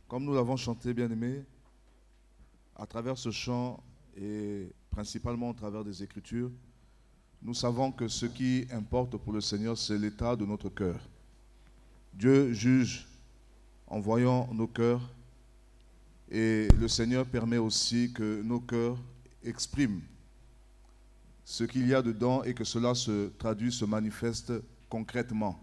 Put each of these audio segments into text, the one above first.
Comme nous l'avons chanté, bien-aimés, à travers ce chant et principalement à travers des Écritures, nous savons que ce qui importe pour le Seigneur, c'est l'état de notre cœur. Dieu juge en voyant nos cœurs et le Seigneur permet aussi que nos cœurs expriment ce qu'il y a dedans et que cela se traduit, se manifeste concrètement.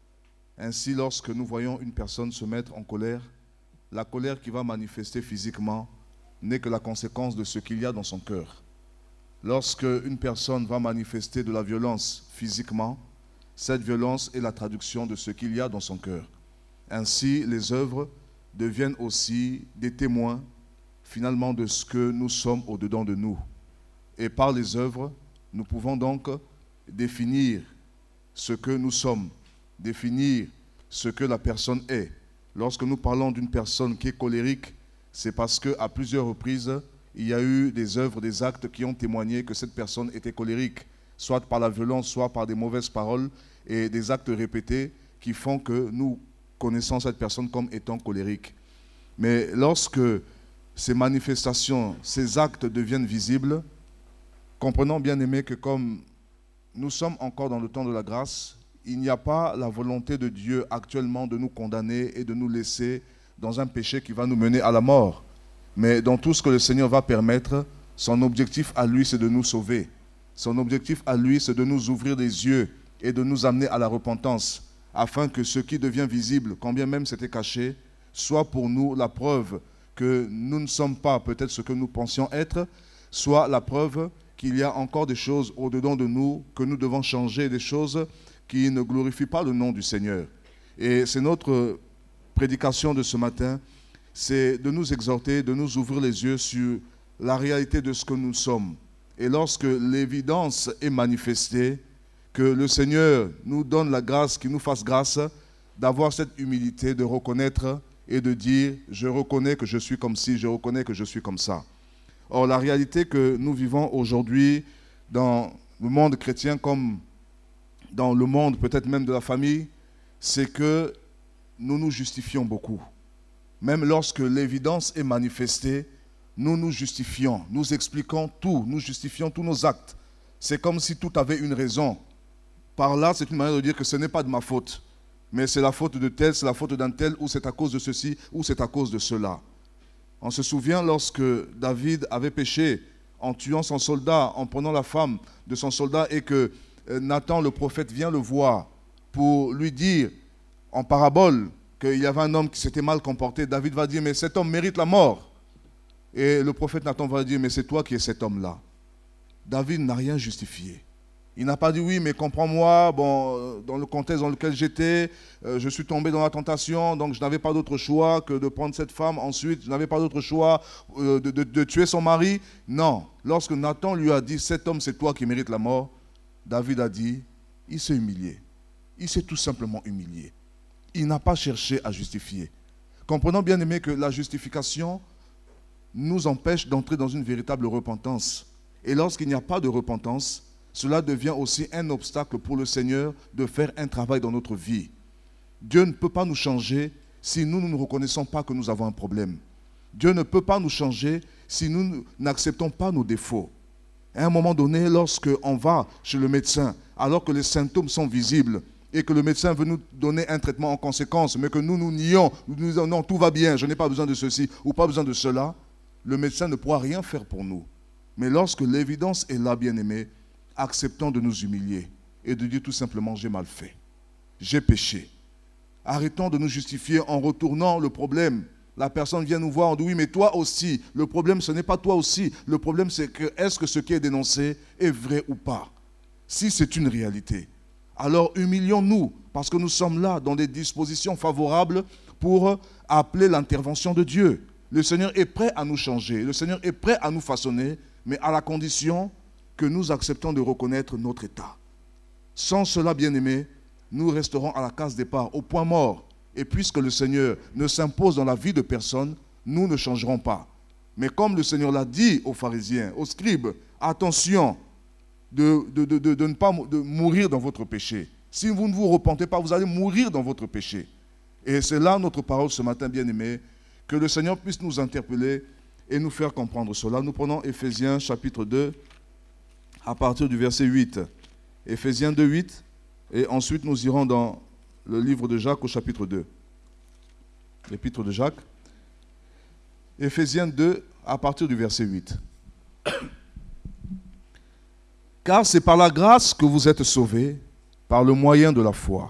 Ainsi, lorsque nous voyons une personne se mettre en colère, la colère qui va manifester physiquement n'est que la conséquence de ce qu'il y a dans son cœur. Lorsque une personne va manifester de la violence physiquement, cette violence est la traduction de ce qu'il y a dans son cœur. Ainsi, les œuvres deviennent aussi des témoins finalement de ce que nous sommes au-dedans de nous. Et par les œuvres, nous pouvons donc définir ce que nous sommes, définir ce que la personne est. Lorsque nous parlons d'une personne qui est colérique, c'est parce qu'à plusieurs reprises, il y a eu des œuvres, des actes qui ont témoigné que cette personne était colérique, soit par la violence, soit par des mauvaises paroles et des actes répétés qui font que nous connaissons cette personne comme étant colérique. Mais lorsque ces manifestations, ces actes deviennent visibles, comprenons bien aimé que comme nous sommes encore dans le temps de la grâce, il n'y a pas la volonté de Dieu actuellement de nous condamner et de nous laisser dans un péché qui va nous mener à la mort. Mais dans tout ce que le Seigneur va permettre, son objectif à lui, c'est de nous sauver. Son objectif à lui, c'est de nous ouvrir les yeux et de nous amener à la repentance, afin que ce qui devient visible, quand bien même c'était caché, soit pour nous la preuve que nous ne sommes pas peut-être ce que nous pensions être, soit la preuve qu'il y a encore des choses au-dedans de nous que nous devons changer, des choses qui ne glorifient pas le nom du Seigneur. Et c'est notre prédication de ce matin, c'est de nous exhorter, de nous ouvrir les yeux sur la réalité de ce que nous sommes. Et lorsque l'évidence est manifestée, que le Seigneur nous donne la grâce, qu'il nous fasse grâce d'avoir cette humilité, de reconnaître et de dire « je reconnais que je suis comme ci, je reconnais que je suis comme ça ». Or, la réalité que nous vivons aujourd'hui dans le monde chrétien comme dans le monde peut-être même de la famille, c'est que nous nous justifions beaucoup. Même lorsque l'évidence est manifestée, nous nous justifions, nous expliquons tout, nous justifions tous nos actes. C'est comme si tout avait une raison. Par là, c'est une manière de dire que ce n'est pas de ma faute, mais c'est la faute de tel, c'est la faute d'un tel, ou c'est à cause de ceci, ou c'est à cause de cela. On se souvient lorsque David avait péché en tuant son soldat, en prenant la femme de son soldat et que Nathan le prophète vient le voir pour lui dire en parabole qu'il y avait un homme qui s'était mal comporté. David va dire mais cet homme mérite la mort. Et le prophète Nathan va dire mais c'est toi qui es cet homme-là. David n'a rien justifié. Il n'a pas dit oui, mais comprends-moi, bon, dans le contexte dans lequel j'étais, je suis tombé dans la tentation, donc je n'avais pas d'autre choix que de prendre cette femme. Ensuite, je n'avais pas d'autre choix de tuer son mari. Non, lorsque Nathan lui a dit, cet homme, c'est toi qui mérites la mort, David a dit, il s'est humilié. Il s'est tout simplement humilié. Il n'a pas cherché à justifier. Comprenons bien aimé que la justification nous empêche d'entrer dans une véritable repentance. Et lorsqu'il n'y a pas de repentance, cela devient aussi un obstacle pour le Seigneur de faire un travail dans notre vie. Dieu ne peut pas nous changer si nous ne reconnaissons pas que nous avons un problème. Dieu ne peut pas nous changer si nous n'acceptons pas nos défauts. À un moment donné, lorsqu'on va chez le médecin, alors que les symptômes sont visibles et que le médecin veut nous donner un traitement en conséquence, mais que nous nous nions, nous disons non, tout va bien, je n'ai pas besoin de ceci ou pas besoin de cela, le médecin ne pourra rien faire pour nous. Mais lorsque l'évidence est là, bien-aimé, acceptons de nous humilier et de dire tout simplement j'ai mal fait, j'ai péché. Arrêtons de nous justifier en retournant le problème. La personne vient nous voir, on dit oui mais toi aussi, le problème ce n'est pas toi aussi, le problème c'est que est-ce que ce qui est dénoncé est vrai ou pas. Si c'est une réalité, alors humilions-nous parce que nous sommes là dans des dispositions favorables pour appeler l'intervention de Dieu. Le Seigneur est prêt à nous changer, le Seigneur est prêt à nous façonner, mais à la condition que nous acceptons de reconnaître notre état. Sans cela, bien-aimés, nous resterons à la case départ, au point mort. Et puisque le Seigneur ne s'impose dans la vie de personne, nous ne changerons pas. Mais comme le Seigneur l'a dit aux pharisiens, aux scribes, attention de ne pas mourir dans votre péché. Si vous ne vous repentez pas, vous allez mourir dans votre péché. Et c'est là notre parole ce matin, bien-aimés, Que le Seigneur puisse nous interpeller et nous faire comprendre cela. Nous prenons Éphésiens chapitre 2 à partir du verset 8. Éphésiens 2, 8. Et ensuite nous irons dans le livre de Jacques au chapitre 2. L'épître de Jacques. Éphésiens 2 à partir du verset 8. Car c'est par la grâce que vous êtes sauvés, par le moyen de la foi.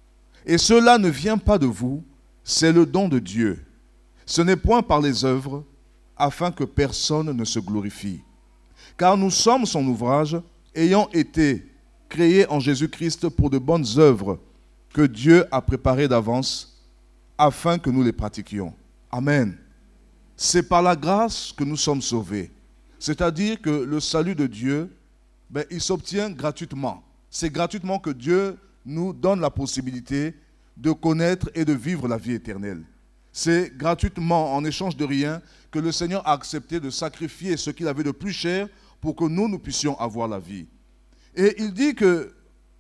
Et cela ne vient pas de vous, c'est le don de Dieu. Ce n'est point par les œuvres, afin que personne ne se glorifie. Car nous sommes son ouvrage, ayant été créés en Jésus-Christ pour de bonnes œuvres que Dieu a préparées d'avance, afin que nous les pratiquions. Amen. C'est par la grâce que nous sommes sauvés. C'est-à-dire que le salut de Dieu, il s'obtient gratuitement. C'est gratuitement que Dieu nous donne la possibilité de connaître et de vivre la vie éternelle. C'est gratuitement, en échange de rien, que le Seigneur a accepté de sacrifier ce qu'il avait de plus cher pour que nous puissions avoir la vie. Et il dit que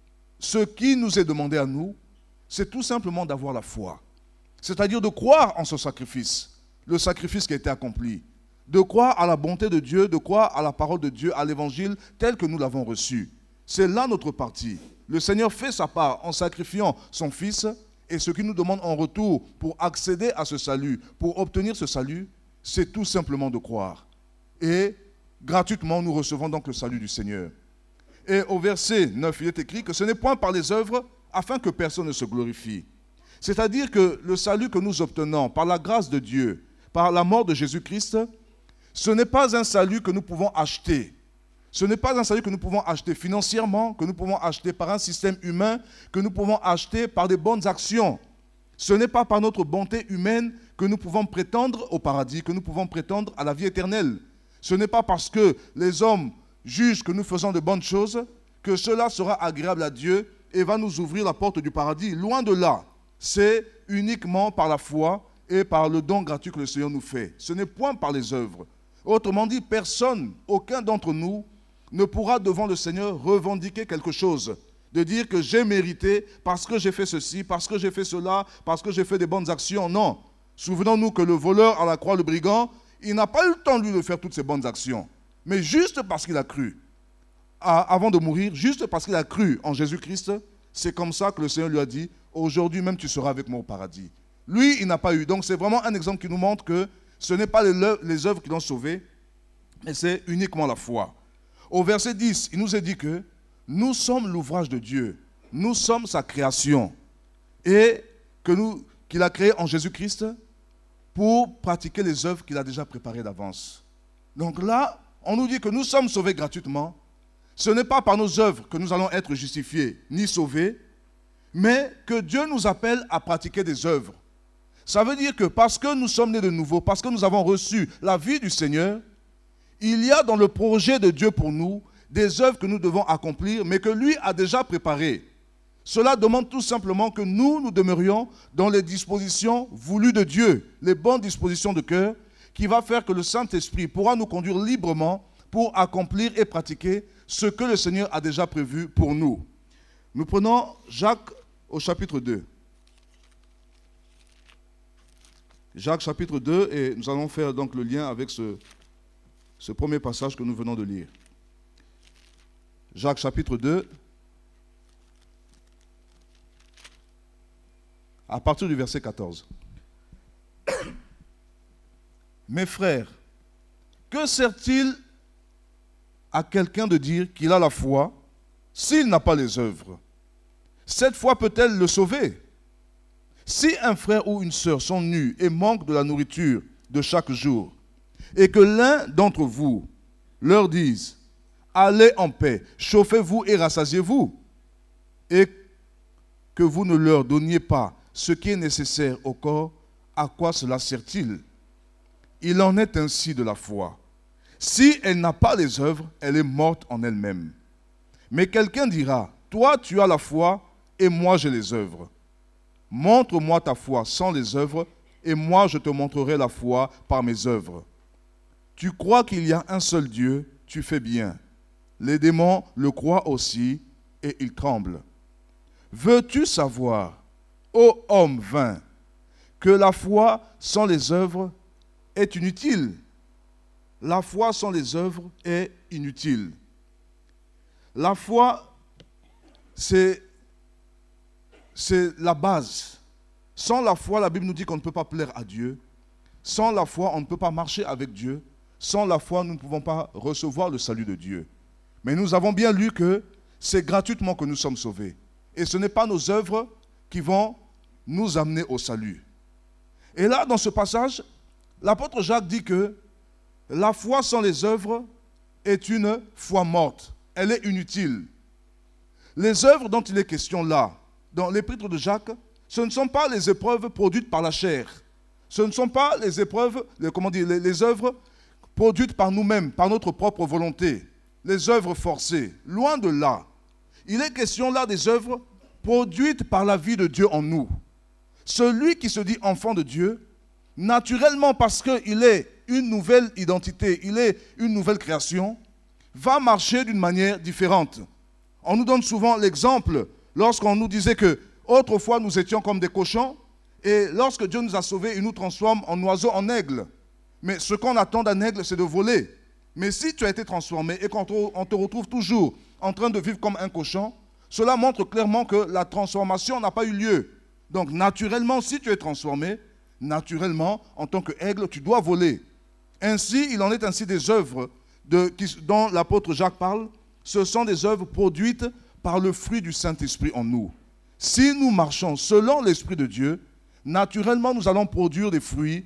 ce qui nous est demandé à nous, c'est tout simplement d'avoir la foi. C'est-à-dire de croire en ce sacrifice, le sacrifice qui a été accompli. De croire à la bonté de Dieu, de croire à la parole de Dieu, à l'évangile tel que nous l'avons reçu. C'est là notre partie. Le Seigneur fait sa part en sacrifiant son Fils, et ce qu'il nous demande en retour pour accéder à ce salut, pour obtenir ce salut, c'est tout simplement de croire. Et gratuitement, nous recevons donc le salut du Seigneur. Et au verset 9, il est écrit que ce n'est point par les œuvres afin que personne ne se glorifie. C'est-à-dire que le salut que nous obtenons par la grâce de Dieu, par la mort de Jésus-Christ, ce n'est pas un salut que nous pouvons acheter. Ce n'est pas un salut que nous pouvons acheter financièrement, que nous pouvons acheter par un système humain, que nous pouvons acheter par des bonnes actions. Ce n'est pas par notre bonté humaine que nous pouvons prétendre au paradis, que nous pouvons prétendre à la vie éternelle. Ce n'est pas parce que les hommes jugent que nous faisons de bonnes choses que cela sera agréable à Dieu et va nous ouvrir la porte du paradis. Loin de là, c'est uniquement par la foi et par le don gratuit que le Seigneur nous fait. Ce n'est point par les œuvres. Autrement dit, personne, aucun d'entre nous, ne pourra devant le Seigneur revendiquer quelque chose, de dire que j'ai mérité parce que j'ai fait ceci, parce que j'ai fait cela, parce que j'ai fait des bonnes actions. Non. Souvenons-nous que le voleur à la croix, le brigand, il n'a pas eu le temps, lui, de faire toutes ces bonnes actions. Mais juste parce qu'il a cru, avant de mourir, juste parce qu'il a cru en Jésus-Christ, c'est comme ça que le Seigneur lui a dit, aujourd'hui même tu seras avec moi au paradis. Lui, il n'a pas eu. Donc c'est vraiment un exemple qui nous montre que ce n'est pas les œuvres qui l'ont sauvé, mais c'est uniquement la foi. Au verset 10, il nous est dit que nous sommes l'ouvrage de Dieu, nous sommes sa création, et qu'il a créé en Jésus-Christ pour pratiquer les œuvres qu'il a déjà préparées d'avance. Donc là, on nous dit que nous sommes sauvés gratuitement. Ce n'est pas par nos œuvres que nous allons être justifiés ni sauvés, mais que Dieu nous appelle à pratiquer des œuvres. Ça veut dire que parce que nous sommes nés de nouveau, parce que nous avons reçu la vie du Seigneur, il y a dans le projet de Dieu pour nous des œuvres que nous devons accomplir, mais que lui a déjà préparées. Cela demande tout simplement que nous demeurions dans les dispositions voulues de Dieu, les bonnes dispositions de cœur, qui va faire que le Saint-Esprit pourra nous conduire librement pour accomplir et pratiquer ce que le Seigneur a déjà prévu pour nous. Nous prenons Jacques au chapitre 2. Jacques chapitre 2, et nous allons faire donc le lien avec ce premier passage que nous venons de lire. Jacques chapitre 2, à partir du verset 14. Mes frères, que sert-il à quelqu'un de dire qu'il a la foi s'il n'a pas les œuvres? Cette foi peut-elle le sauver? Si un frère ou une sœur sont nus et manquent de la nourriture de chaque jour, et que l'un d'entre vous leur dise « Allez en paix, chauffez-vous et rassasiez-vous », et que vous ne leur donniez pas ce qui est nécessaire au corps, à quoi cela sert-il? Il en est ainsi de la foi. Si elle n'a pas les œuvres, elle est morte en elle-même. Mais quelqu'un dira « Toi, tu as la foi, et moi j'ai les œuvres. Montre-moi ta foi sans les œuvres, et moi je te montrerai la foi par mes œuvres. Tu crois qu'il y a un seul Dieu, tu fais bien. Les démons le croient aussi, et ils tremblent. Veux-tu savoir, ô homme vain, que la foi sans les œuvres est inutile. La foi sans les œuvres est inutile. La foi, c'est la base. Sans la foi, la Bible nous dit qu'on ne peut pas plaire à Dieu. Sans la foi, on ne peut pas marcher avec Dieu. Sans la foi, nous ne pouvons pas recevoir le salut de Dieu. Mais nous avons bien lu que c'est gratuitement que nous sommes sauvés. Et ce n'est pas nos œuvres qui vont nous amener au salut. Et là, dans ce passage, l'apôtre Jacques dit que la foi sans les œuvres est une foi morte. Elle est inutile. Les œuvres dont il est question là, dans l'épître de Jacques, ce ne sont pas les épreuves produites par la chair. Ce ne sont pas les épreuves, les œuvres produites par nous-mêmes, par notre propre volonté. Les œuvres forcées. Loin de là. Il est question là des œuvres produites par la vie de Dieu en nous. Celui qui se dit enfant de Dieu, naturellement parce qu'il est une nouvelle identité, il est une nouvelle création, va marcher d'une manière différente. On nous donne souvent l'exemple lorsqu'on nous disait que autrefois nous étions comme des cochons et lorsque Dieu nous a sauvés, il nous transforme en oiseaux, en aigles. Mais ce qu'on attend d'un aigle, c'est de voler. Mais si tu as été transformé et qu'on te retrouve toujours en train de vivre comme un cochon, cela montre clairement que la transformation n'a pas eu lieu. Donc naturellement, si tu es transformé, naturellement, en tant qu'aigle, tu dois voler. Ainsi, il en est ainsi des œuvres dont l'apôtre Jacques parle. Ce sont des œuvres produites par le fruit du Saint-Esprit en nous. Si nous marchons selon l'Esprit de Dieu, naturellement, nous allons produire des fruits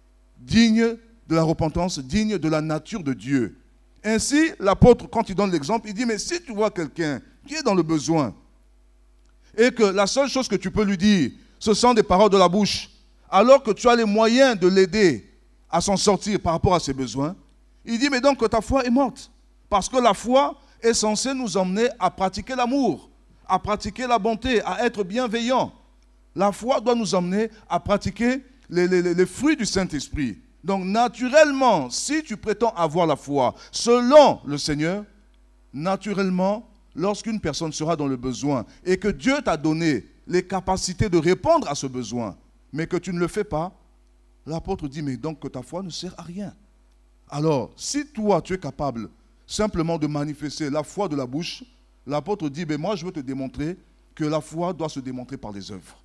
dignes de la repentance, dignes de la nature de Dieu. Ainsi, l'apôtre, quand il donne l'exemple, il dit, mais si tu vois quelqu'un qui est dans le besoin et que la seule chose que tu peux lui dire, ce sont des paroles de la bouche, alors que tu as les moyens de l'aider à s'en sortir par rapport à ses besoins, il dit, mais donc que ta foi est morte. Parce que la foi est censée nous emmener à pratiquer l'amour, à pratiquer la bonté, à être bienveillant. La foi doit nous emmener à pratiquer les fruits du Saint-Esprit. Donc naturellement, si tu prétends avoir la foi selon le Seigneur, naturellement, lorsqu'une personne sera dans le besoin et que Dieu t'a donné les capacités de répondre à ce besoin, mais que tu ne le fais pas, l'apôtre dit, mais donc que ta foi ne sert à rien. Alors, si toi, tu es capable simplement de manifester la foi de la bouche, l'apôtre dit, mais moi, je veux te démontrer que la foi doit se démontrer par les œuvres.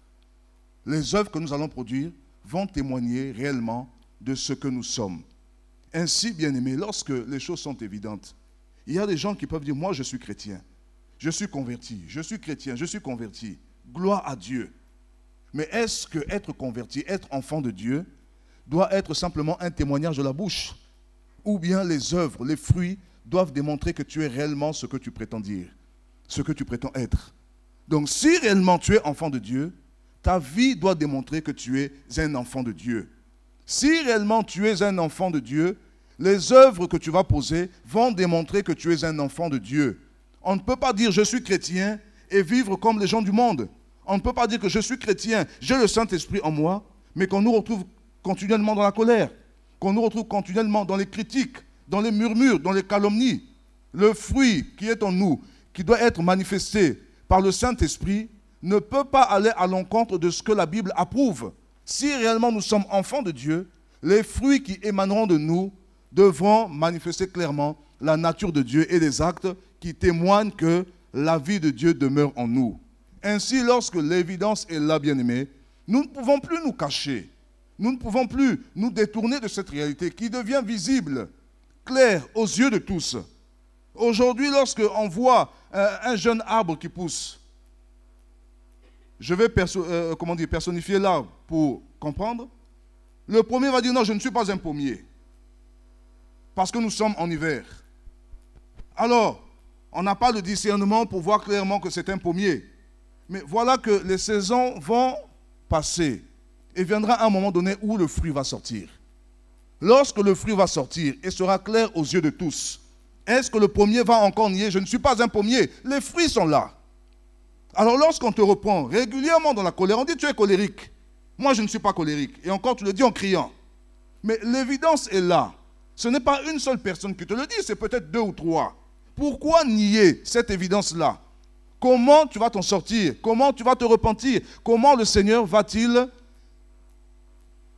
Les œuvres que nous allons produire vont témoigner réellement de ce que nous sommes. Ainsi, bien-aimés, lorsque les choses sont évidentes, il y a des gens qui peuvent dire, moi, je suis chrétien, je suis converti, je suis chrétien, je suis converti. Gloire à Dieu. Mais est-ce que être converti, être enfant de Dieu, doit être simplement un témoignage de la bouche? Ou bien les œuvres, les fruits doivent démontrer que tu es réellement ce que tu prétends dire, ce que tu prétends être. Donc si réellement tu es enfant de Dieu, ta vie doit démontrer que tu es un enfant de Dieu. Si réellement tu es un enfant de Dieu, les œuvres que tu vas poser vont démontrer que tu es un enfant de Dieu. On ne peut pas dire je suis chrétien et vivre comme les gens du monde. On ne peut pas dire que je suis chrétien, j'ai le Saint-Esprit en moi, mais qu'on nous retrouve continuellement dans la colère, qu'on nous retrouve continuellement dans les critiques, dans les murmures, dans les calomnies. Le fruit qui est en nous, qui doit être manifesté par le Saint-Esprit, ne peut pas aller à l'encontre de ce que la Bible approuve. Si réellement nous sommes enfants de Dieu, les fruits qui émaneront de nous devront manifester clairement la nature de Dieu et les actes qui témoignent que la vie de Dieu demeure en nous. Ainsi, lorsque l'évidence est là, bien-aimés, nous ne pouvons plus nous cacher. Nous ne pouvons plus nous détourner de cette réalité qui devient visible, claire aux yeux de tous. Aujourd'hui, lorsqu'on voit un jeune arbre qui pousse, je vais personnifier l'arbre pour comprendre. Le premier va dire non, je ne suis pas un pommier, parce que nous sommes en hiver. Alors, on n'a pas le discernement pour voir clairement que c'est un pommier. Mais voilà que les saisons vont passer et viendra un moment donné où le fruit va sortir. Lorsque le fruit va sortir et sera clair aux yeux de tous, est-ce que le pommier va encore nier? Je ne suis pas un pommier, les fruits sont là. Alors lorsqu'on te reprend régulièrement dans la colère, on dit tu es colérique. Moi je ne suis pas colérique. Et encore tu le dis en criant. Mais l'évidence est là. Ce n'est pas une seule personne qui te le dit, c'est peut-être 2 ou 3. Pourquoi nier cette évidence-là? Comment tu vas t'en sortir? Comment tu vas te repentir? Comment le Seigneur va-t-il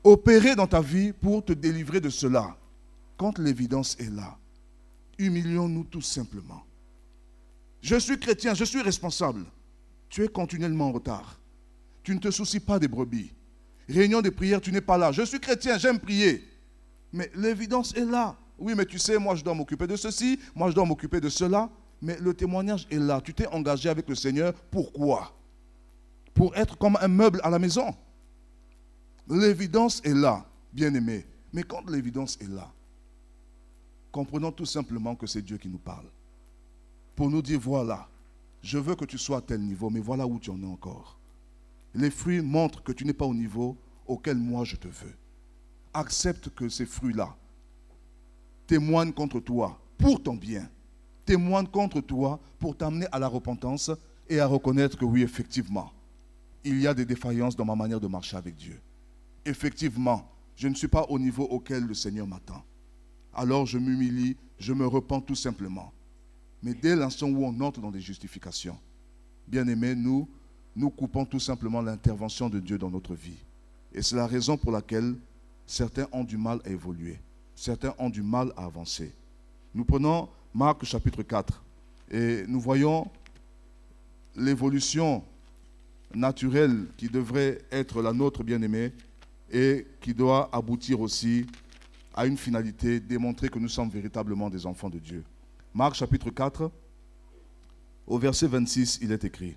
opérer dans ta vie pour te délivrer de cela. Quand l'évidence est là, humilions-nous tout simplement. Je suis chrétien, je suis responsable. Tu es continuellement en retard. Tu ne te soucies pas des brebis. Réunion de prière, tu n'es pas là. Je suis chrétien, j'aime prier. Mais l'évidence est là. Oui, mais tu sais, moi je dois m'occuper de ceci, moi je dois m'occuper de cela. Mais le témoignage est là. Tu t'es engagé avec le Seigneur. Pourquoi? Pour être comme un meuble à la maison. L'évidence est là, bien-aimé. Mais quand l'évidence est là, comprenons tout simplement que c'est Dieu qui nous parle. Pour nous dire, voilà, je veux que tu sois à tel niveau, mais voilà où tu en es encore. Les fruits montrent que tu n'es pas au niveau auquel moi je te veux. Accepte que ces fruits-là témoignent contre toi pour ton bien. Témoignent contre toi pour t'amener à la repentance et à reconnaître que oui, effectivement, il y a des défaillances dans ma manière de marcher avec Dieu. Effectivement, je ne suis pas au niveau auquel le Seigneur m'attend. Alors je m'humilie, je me repens tout simplement. Mais dès l'instant où on entre dans des justifications, bien-aimés, nous coupons tout simplement l'intervention de Dieu dans notre vie. Et c'est la raison pour laquelle certains ont du mal à évoluer. Certains ont du mal à avancer. Nous prenons Marc chapitre 4 et nous voyons l'évolution naturelle qui devrait être la nôtre, bien-aimés, et qui doit aboutir aussi à une finalité, démontrer que nous sommes véritablement des enfants de Dieu. Marc chapitre 4, au verset 26, il est écrit: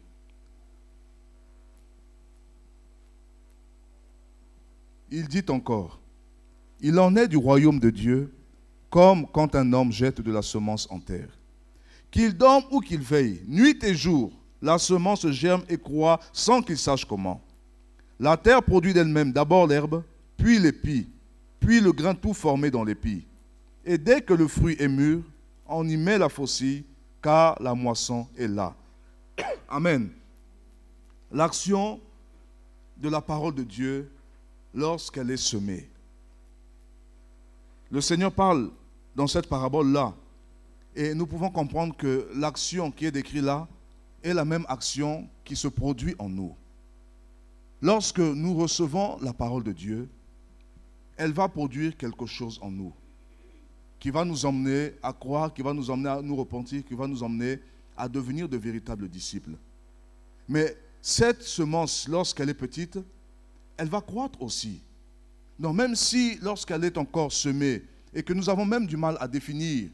il dit encore, il en est du royaume de Dieu, comme quand un homme jette de la semence en terre. Qu'il dorme ou qu'il veille, nuit et jour, la semence germe et croît sans qu'il sache comment. La terre produit d'elle-même d'abord l'herbe, puis l'épi, puis le grain tout formé dans l'épi. Et dès que le fruit est mûr, on y met la faucille, car la moisson est là. Amen. L'action de la parole de Dieu lorsqu'elle est semée. Le Seigneur parle dans cette parabole-là, et nous pouvons comprendre que l'action qui est décrite là est la même action qui se produit en nous. Lorsque nous recevons la parole de Dieu, elle va produire quelque chose en nous, qui va nous emmener à croire, qui va nous emmener à nous repentir, qui va nous emmener à devenir de véritables disciples. Mais cette semence, lorsqu'elle est petite, elle va croître aussi. Donc même si lorsqu'elle est encore semée, et que nous avons même du mal à définir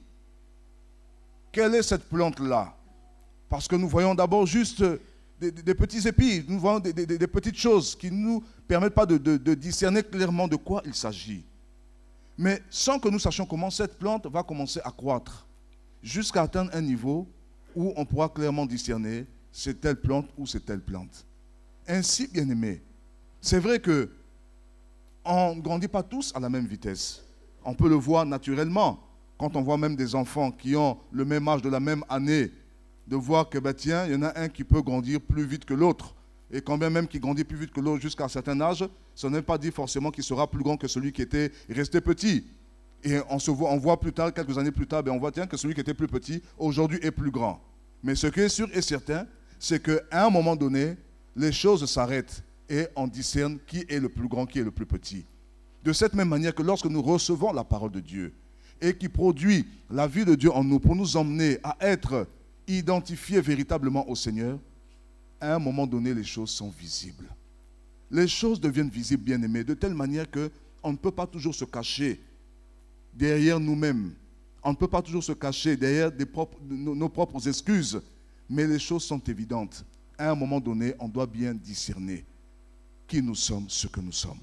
quelle est cette plante-là, parce que nous voyons d'abord juste des petits épis, nous voyons des petites choses qui ne nous permettent pas de discerner clairement de quoi il s'agit. Mais sans que nous sachions comment cette plante va commencer à croître, jusqu'à atteindre un niveau où on pourra clairement discerner c'est telle plante ou c'est telle plante. Ainsi, bien-aimés, c'est vrai que on ne grandit pas tous à la même vitesse. On peut le voir naturellement, quand on voit même des enfants qui ont le même âge de la même année, de voir que, tiens, il y en a un qui peut grandir plus vite que l'autre. Et quand bien même qui grandit plus vite que l'autre jusqu'à un certain âge, ça ne veut pas dire forcément qu'il sera plus grand que celui qui était resté petit. Et on voit plus tard, quelques années plus tard, on voit tiens, que celui qui était plus petit, aujourd'hui est plus grand. Mais ce qui est sûr et certain, c'est qu'à un moment donné, les choses s'arrêtent et on discerne qui est le plus grand, qui est le plus petit. De cette même manière que lorsque nous recevons la parole de Dieu et qui produit la vie de Dieu en nous pour nous emmener à être identifiés véritablement au Seigneur, à un moment donné, les choses sont visibles. Les choses deviennent visibles, bien-aimés, de telle manière qu'on ne peut pas toujours se cacher derrière nous-mêmes. On ne peut pas toujours se cacher derrière nos propres excuses, mais les choses sont évidentes. À un moment donné, on doit bien discerner qui nous sommes, ce que nous sommes.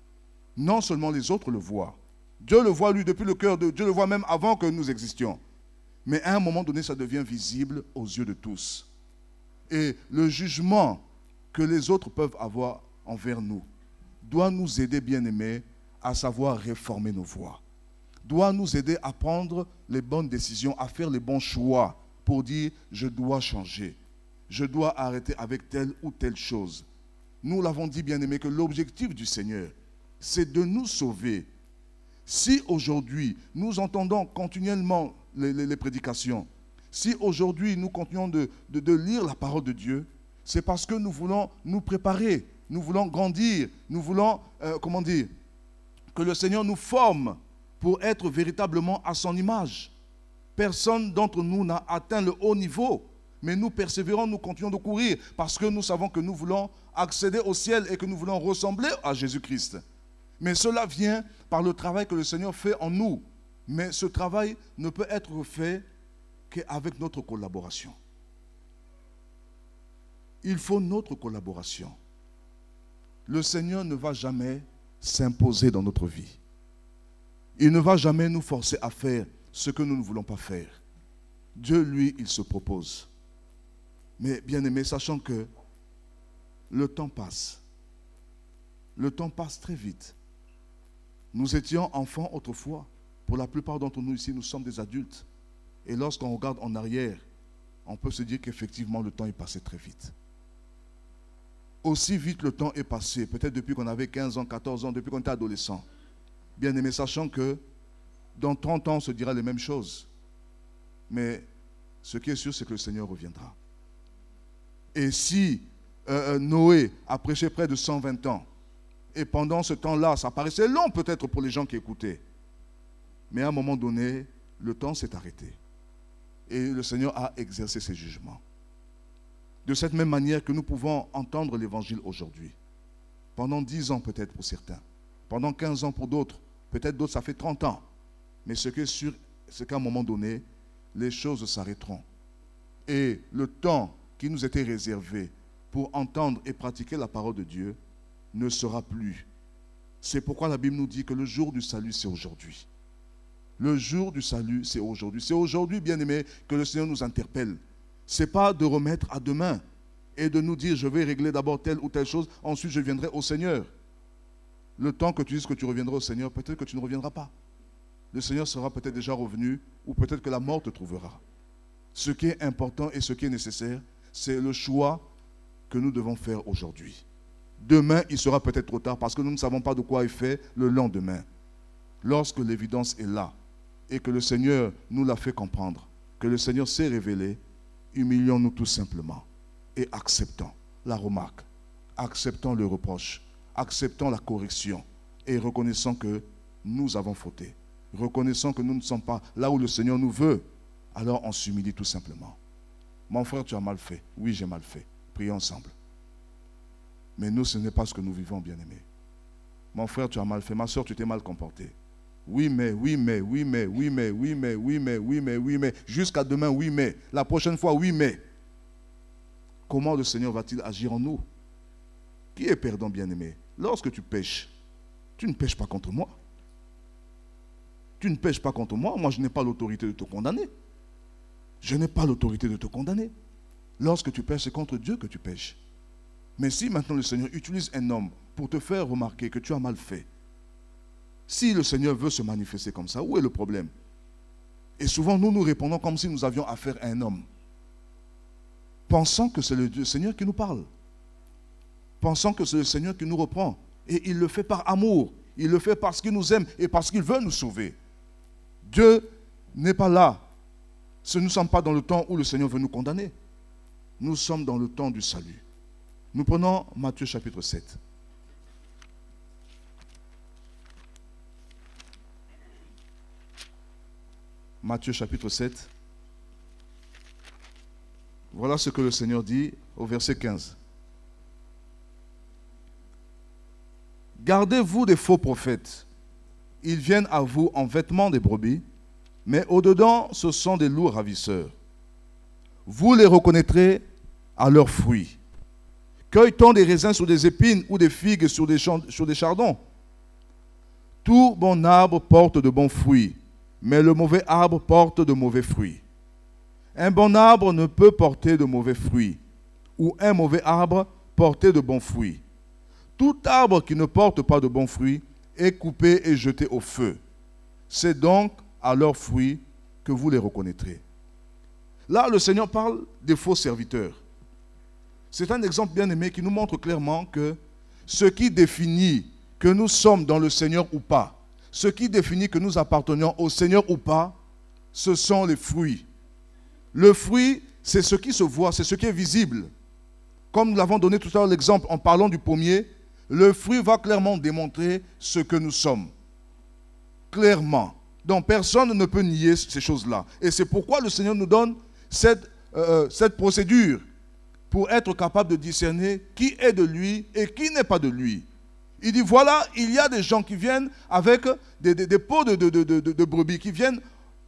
Non seulement les autres le voient, Dieu le voit lui depuis le cœur de Dieu, le voit même avant que nous existions. Mais à un moment donné, ça devient visible aux yeux de tous. Et le jugement que les autres peuvent avoir envers nous doit nous aider, bien-aimés, à savoir réformer nos voies. Doit nous aider à prendre les bonnes décisions, à faire les bons choix pour dire « je dois changer, je dois arrêter avec telle ou telle chose ». Nous l'avons dit, bien-aimés, que l'objectif du Seigneur, c'est de nous sauver. Si aujourd'hui, nous entendons continuellement les prédications, si aujourd'hui nous continuons de lire la parole de Dieu, c'est parce que nous voulons nous préparer, nous voulons grandir, nous voulons, que le Seigneur nous forme pour être véritablement à son image. Personne d'entre nous n'a atteint le haut niveau, mais nous persévérons, nous continuons de courir parce que nous savons que nous voulons accéder au ciel et que nous voulons ressembler à Jésus-Christ. Mais cela vient par le travail que le Seigneur fait en nous. Mais ce travail ne peut être fait qu'avec notre collaboration. Il faut notre collaboration. Le Seigneur ne va jamais s'imposer dans notre vie. Il ne va jamais nous forcer à faire ce que nous ne voulons pas faire. Dieu, lui, il se propose. Mais bien aimé, sachant que le temps passe. Le temps passe très vite. Nous étions enfants autrefois. Pour la plupart d'entre nous ici, nous sommes des adultes. Et lorsqu'on regarde en arrière, on peut se dire qu'effectivement, le temps est passé très vite. Aussi vite le temps est passé, peut-être depuis qu'on avait 15 ans, 14 ans, depuis qu'on était adolescent. Bien aimé, sachant que dans 30 ans, on se dira les mêmes choses. Mais ce qui est sûr, c'est que le Seigneur reviendra. Et si Noé a prêché près de 120 ans, et pendant ce temps-là, ça paraissait long peut-être pour les gens qui écoutaient, mais à un moment donné, le temps s'est arrêté. Et le Seigneur a exercé ses jugements. De cette même manière que nous pouvons entendre l'évangile aujourd'hui. Pendant 10 ans peut-être pour certains. Pendant 15 ans pour d'autres. Peut-être d'autres, ça fait 30 ans. Mais ce qui est sûr, c'est qu'à un moment donné, les choses s'arrêteront. Et le temps qui nous était réservé pour entendre et pratiquer la parole de Dieu ne sera plus. C'est pourquoi la Bible nous dit que le jour du salut, c'est aujourd'hui. Le jour du salut, c'est aujourd'hui. C'est aujourd'hui, bien-aimés, que le Seigneur nous interpelle. Ce n'est pas de remettre à demain et de nous dire, je vais régler d'abord telle ou telle chose, ensuite je viendrai au Seigneur. Le temps que tu dises que tu reviendras au Seigneur, peut-être que tu ne reviendras pas. Le Seigneur sera peut-être déjà revenu ou peut-être que la mort te trouvera. Ce qui est important et ce qui est nécessaire, c'est le choix que nous devons faire aujourd'hui. Demain, il sera peut-être trop tard parce que nous ne savons pas de quoi est fait le lendemain. Lorsque l'évidence est là et que le Seigneur nous l'a fait comprendre, que le Seigneur s'est révélé, humilions-nous tout simplement et acceptons la remarque, acceptons le reproche, acceptons la correction et reconnaissons que nous avons fauté. Reconnaissons que nous ne sommes pas là où le Seigneur nous veut, alors on s'humilie tout simplement. Mon frère, tu as mal fait. Oui, j'ai mal fait. Prions ensemble. Mais nous, ce n'est pas ce que nous vivons, bien-aimés. Mon frère, tu as mal fait. Ma soeur, tu t'es mal comportée. Oui, mais. Jusqu'à demain, oui, mais. La prochaine fois, oui, mais. Comment le Seigneur va-t-il agir en nous? Qui est perdant, bien-aimé? Lorsque tu pêches, tu ne pêches pas contre moi. Tu ne pêches pas contre moi. Moi, je n'ai pas l'autorité de te condamner. Je n'ai pas l'autorité de te condamner. Lorsque tu pêches, c'est contre Dieu que tu pêches. Mais si maintenant le Seigneur utilise un homme pour te faire remarquer que tu as mal fait, si le Seigneur veut se manifester comme ça, où est le problème? Et souvent, nous répondons comme si nous avions affaire à un homme. Pensant que c'est le Seigneur qui nous parle. Pensant que c'est le Seigneur qui nous reprend. Et il le fait par amour. Il le fait parce qu'il nous aime et parce qu'il veut nous sauver. Dieu n'est pas là. Nous ne sommes pas dans le temps où le Seigneur veut nous condamner. Nous sommes dans le temps du salut. Nous prenons Matthieu chapitre 7. Matthieu chapitre 7. Voilà ce que le Seigneur dit au verset 15. Gardez-vous des faux prophètes. Ils viennent à vous en vêtements des brebis, mais au-dedans, ce sont des loups ravisseurs. Vous les reconnaîtrez à leurs fruits. Cueille-t-on des raisins sur des épines ou des figues sur des chardons? Tout bon arbre porte de bons fruits, mais le mauvais arbre porte de mauvais fruits. Un bon arbre ne peut porter de mauvais fruits, ou un mauvais arbre porter de bons fruits. Tout arbre qui ne porte pas de bons fruits est coupé et jeté au feu. C'est donc à leurs fruits que vous les reconnaîtrez. Là, le Seigneur parle des faux serviteurs. C'est un exemple bien aimé qui nous montre clairement que ce qui définit que nous sommes dans le Seigneur ou pas, ce qui définit que nous appartenons au Seigneur ou pas, ce sont les fruits. Le fruit, c'est ce qui se voit, c'est ce qui est visible. Comme nous l'avons donné tout à l'heure l'exemple en parlant du pommier, le fruit va clairement démontrer ce que nous sommes. clairement. Donc personne ne peut nier ces choses-là. Et c'est pourquoi le Seigneur nous donne cette procédure pour être capable de discerner qui est de lui et qui n'est pas de lui. Il dit, voilà, il y a des gens qui viennent avec des peaux de brebis, qui viennent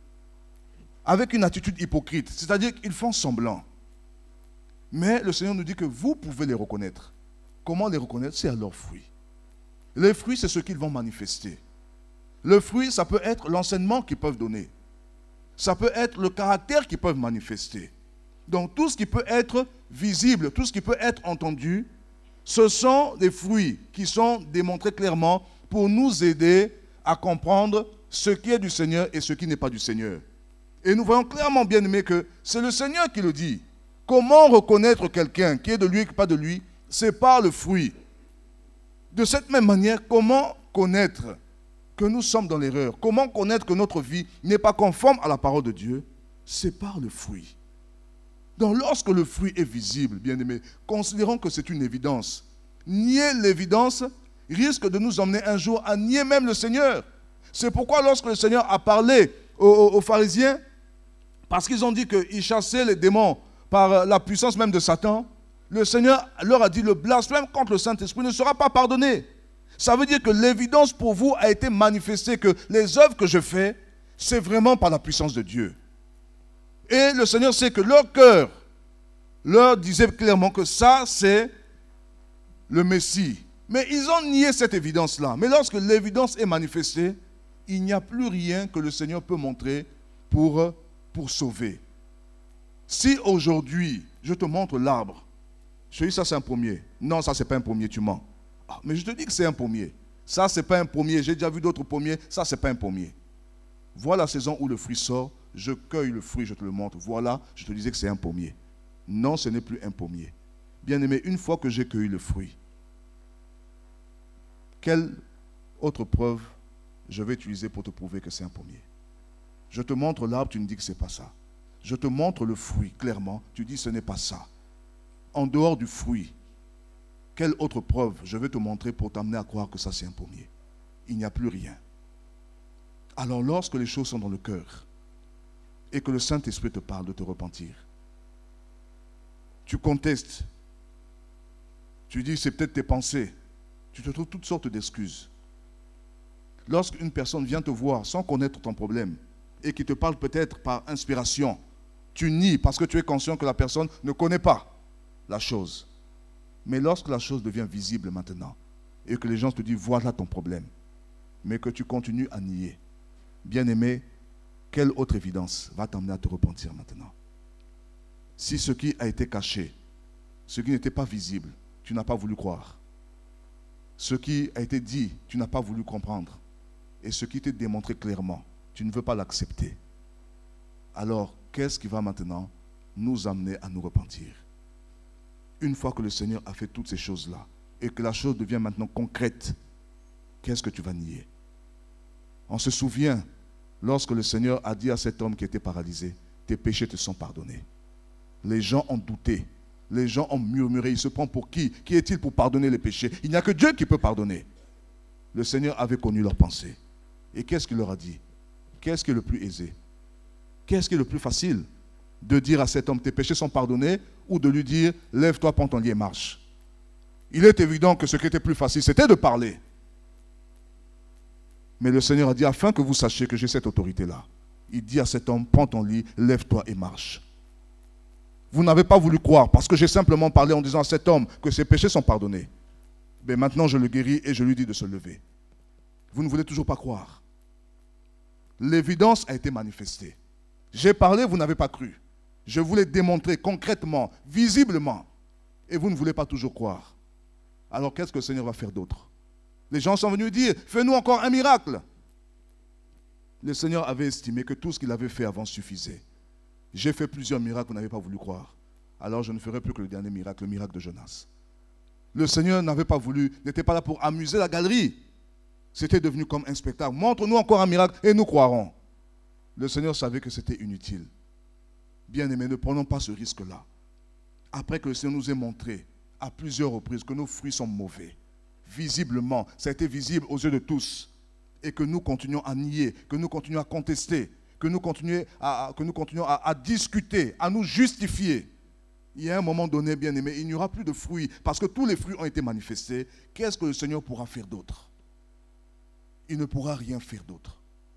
avec une attitude hypocrite. C'est-à-dire qu'ils font semblant. Mais le Seigneur nous dit que vous pouvez les reconnaître. Comment les reconnaître? C'est à leurs fruits. Les fruits, c'est ce qu'ils vont manifester. Le fruit, ça peut être l'enseignement qu'ils peuvent donner. Ça peut être le caractère qu'ils peuvent manifester. Donc tout ce qui peut être visible, tout ce qui peut être entendu, ce sont des fruits qui sont démontrés clairement pour nous aider à comprendre ce qui est du Seigneur et ce qui n'est pas du Seigneur. Et nous voyons clairement, bien aimés, que c'est le Seigneur qui le dit. Comment reconnaître quelqu'un qui est de lui et qui n'est pas de lui? C'est par le fruit. De cette même manière, comment connaître que nous sommes dans l'erreur? Comment connaître que notre vie n'est pas conforme à la parole de Dieu? C'est par le fruit. Donc lorsque le fruit est visible, bien aimé, considérons que c'est une évidence. Nier l'évidence risque de nous emmener un jour à nier même le Seigneur. C'est pourquoi lorsque le Seigneur a parlé aux pharisiens, parce qu'ils ont dit qu'ils chassaient les démons par la puissance même de Satan, le Seigneur leur a dit, le blasphème contre le Saint-Esprit ne sera pas pardonné. Ça veut dire que l'évidence pour vous a été manifestée, que les œuvres que je fais, c'est vraiment par la puissance de Dieu. Et le Seigneur sait que leur cœur leur disait clairement que ça, c'est le Messie. Mais ils ont nié cette évidence-là. Mais lorsque l'évidence est manifestée, il n'y a plus rien que le Seigneur peut montrer pour sauver. Si aujourd'hui, je te montre l'arbre, je te dis ça c'est un pommier. Non, ça c'est pas un pommier, tu mens. Ah, mais je te dis que c'est un pommier. Ça c'est pas un pommier, j'ai déjà vu d'autres pommiers, ça c'est pas un pommier. Voilà la saison où le fruit sort, je cueille le fruit, je te le montre. Voilà, je te disais que c'est un pommier. Non, ce n'est plus un pommier. Bien-aimé, une fois que j'ai cueilli le fruit, quelle autre preuve je vais utiliser pour te prouver que c'est un pommier? Je te montre l'arbre, tu me dis que ce n'est pas ça. Je te montre le fruit, clairement, tu dis ce n'est pas ça. En dehors du fruit, quelle autre preuve je vais te montrer pour t'amener à croire que ça c'est un pommier? Il n'y a plus rien. Alors lorsque les choses sont dans le cœur et que le Saint-Esprit te parle de te repentir, tu contestes, tu dis c'est peut-être tes pensées, tu te trouves toutes sortes d'excuses. Lorsqu'une personne vient te voir sans connaître ton problème et qui te parle peut-être par inspiration, tu nies parce que tu es conscient que la personne ne connaît pas la chose. Mais lorsque la chose devient visible maintenant et que les gens te disent voilà ton problème, mais que tu continues à nier, bien-aimé, quelle autre évidence va t'amener à te repentir maintenant? Si ce qui a été caché, ce qui n'était pas visible, tu n'as pas voulu croire. Ce qui a été dit, tu n'as pas voulu comprendre. Et ce qui t'est démontré clairement, tu ne veux pas l'accepter. Alors, qu'est-ce qui va maintenant nous amener à nous repentir? Une fois que le Seigneur a fait toutes ces choses-là et que la chose devient maintenant concrète, qu'est-ce que tu vas nier? On se souvient, lorsque le Seigneur a dit à cet homme qui était paralysé, tes péchés te sont pardonnés. Les gens ont douté, les gens ont murmuré, il se prend pour qui? Qui est-il pour pardonner les péchés? Il n'y a que Dieu qui peut pardonner. Le Seigneur avait connu leurs pensées. Et qu'est-ce qu'il leur a dit? Qu'est-ce qui est le plus aisé? Qu'est-ce qui est le plus facile? De dire à cet homme, tes péchés sont pardonnés, ou de lui dire, lève-toi, prends ton lit et marche. Il est évident que ce qui était plus facile, c'était de parler. Mais le Seigneur a dit, afin que vous sachiez que j'ai cette autorité-là, il dit à cet homme, prends ton lit, lève-toi et marche. Vous n'avez pas voulu croire, parce que j'ai simplement parlé en disant à cet homme que ses péchés sont pardonnés. Mais maintenant, je le guéris et je lui dis de se lever. Vous ne voulez toujours pas croire. L'évidence a été manifestée. J'ai parlé, vous n'avez pas cru. Je voulais démontrer concrètement, visiblement, et vous ne voulez pas toujours croire. Alors qu'est-ce que le Seigneur va faire d'autre? Les gens sont venus dire, fais-nous encore un miracle. Le Seigneur avait estimé que tout ce qu'il avait fait avant suffisait. J'ai fait plusieurs miracles, vous n'avez pas voulu croire. Alors je ne ferai plus que le dernier miracle, le miracle de Jonas. Le Seigneur n'avait pas voulu, n'était pas là pour amuser la galerie. C'était devenu comme un spectacle. Montre-nous encore un miracle et nous croirons. Le Seigneur savait que c'était inutile. Bien-aimés, ne prenons pas ce risque-là. Après que le Seigneur nous ait montré à plusieurs reprises que nos fruits sont mauvais, visiblement, ça a été visible aux yeux de tous. et que nous continuons à nier, que nous continuons à contester, que nous continuons à discuter, à nous justifier, il y a un moment donné, bien aimé, il n'y aura plus de fruits parce que tous les fruits ont été manifestés. Qu'est-ce que le Seigneur pourra faire d'autre? Il ne pourra rien faire d'autre.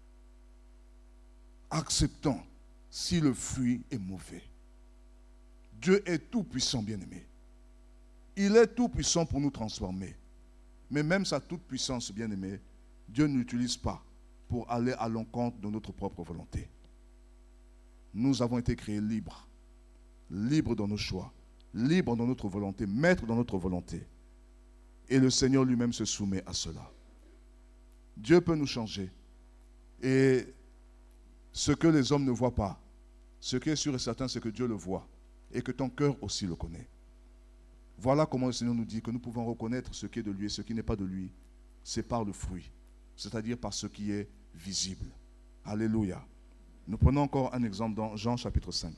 Acceptons si le fruit est mauvais. Dieu est tout puissant, bien aimé. Il est tout puissant pour nous transformer. Mais même sa toute puissance, bien aimé, Dieu ne l'utilise pas pour aller à l'encontre de notre propre volonté. Nous avons été créés libres. Libres dans nos choix, libres dans notre volonté, maîtres dans notre volonté. Et le Seigneur lui-même se soumet à cela. Dieu peut nous changer. Et ce que les hommes ne voient pas, ce qui est sûr et certain, c'est que Dieu le voit et que ton cœur aussi le connaît. Voilà comment le Seigneur nous dit que nous pouvons reconnaître ce qui est de lui et ce qui n'est pas de lui. C'est par le fruit, c'est-à-dire par ce qui est visible. Alléluia. Nous prenons encore un exemple dans Jean chapitre 5.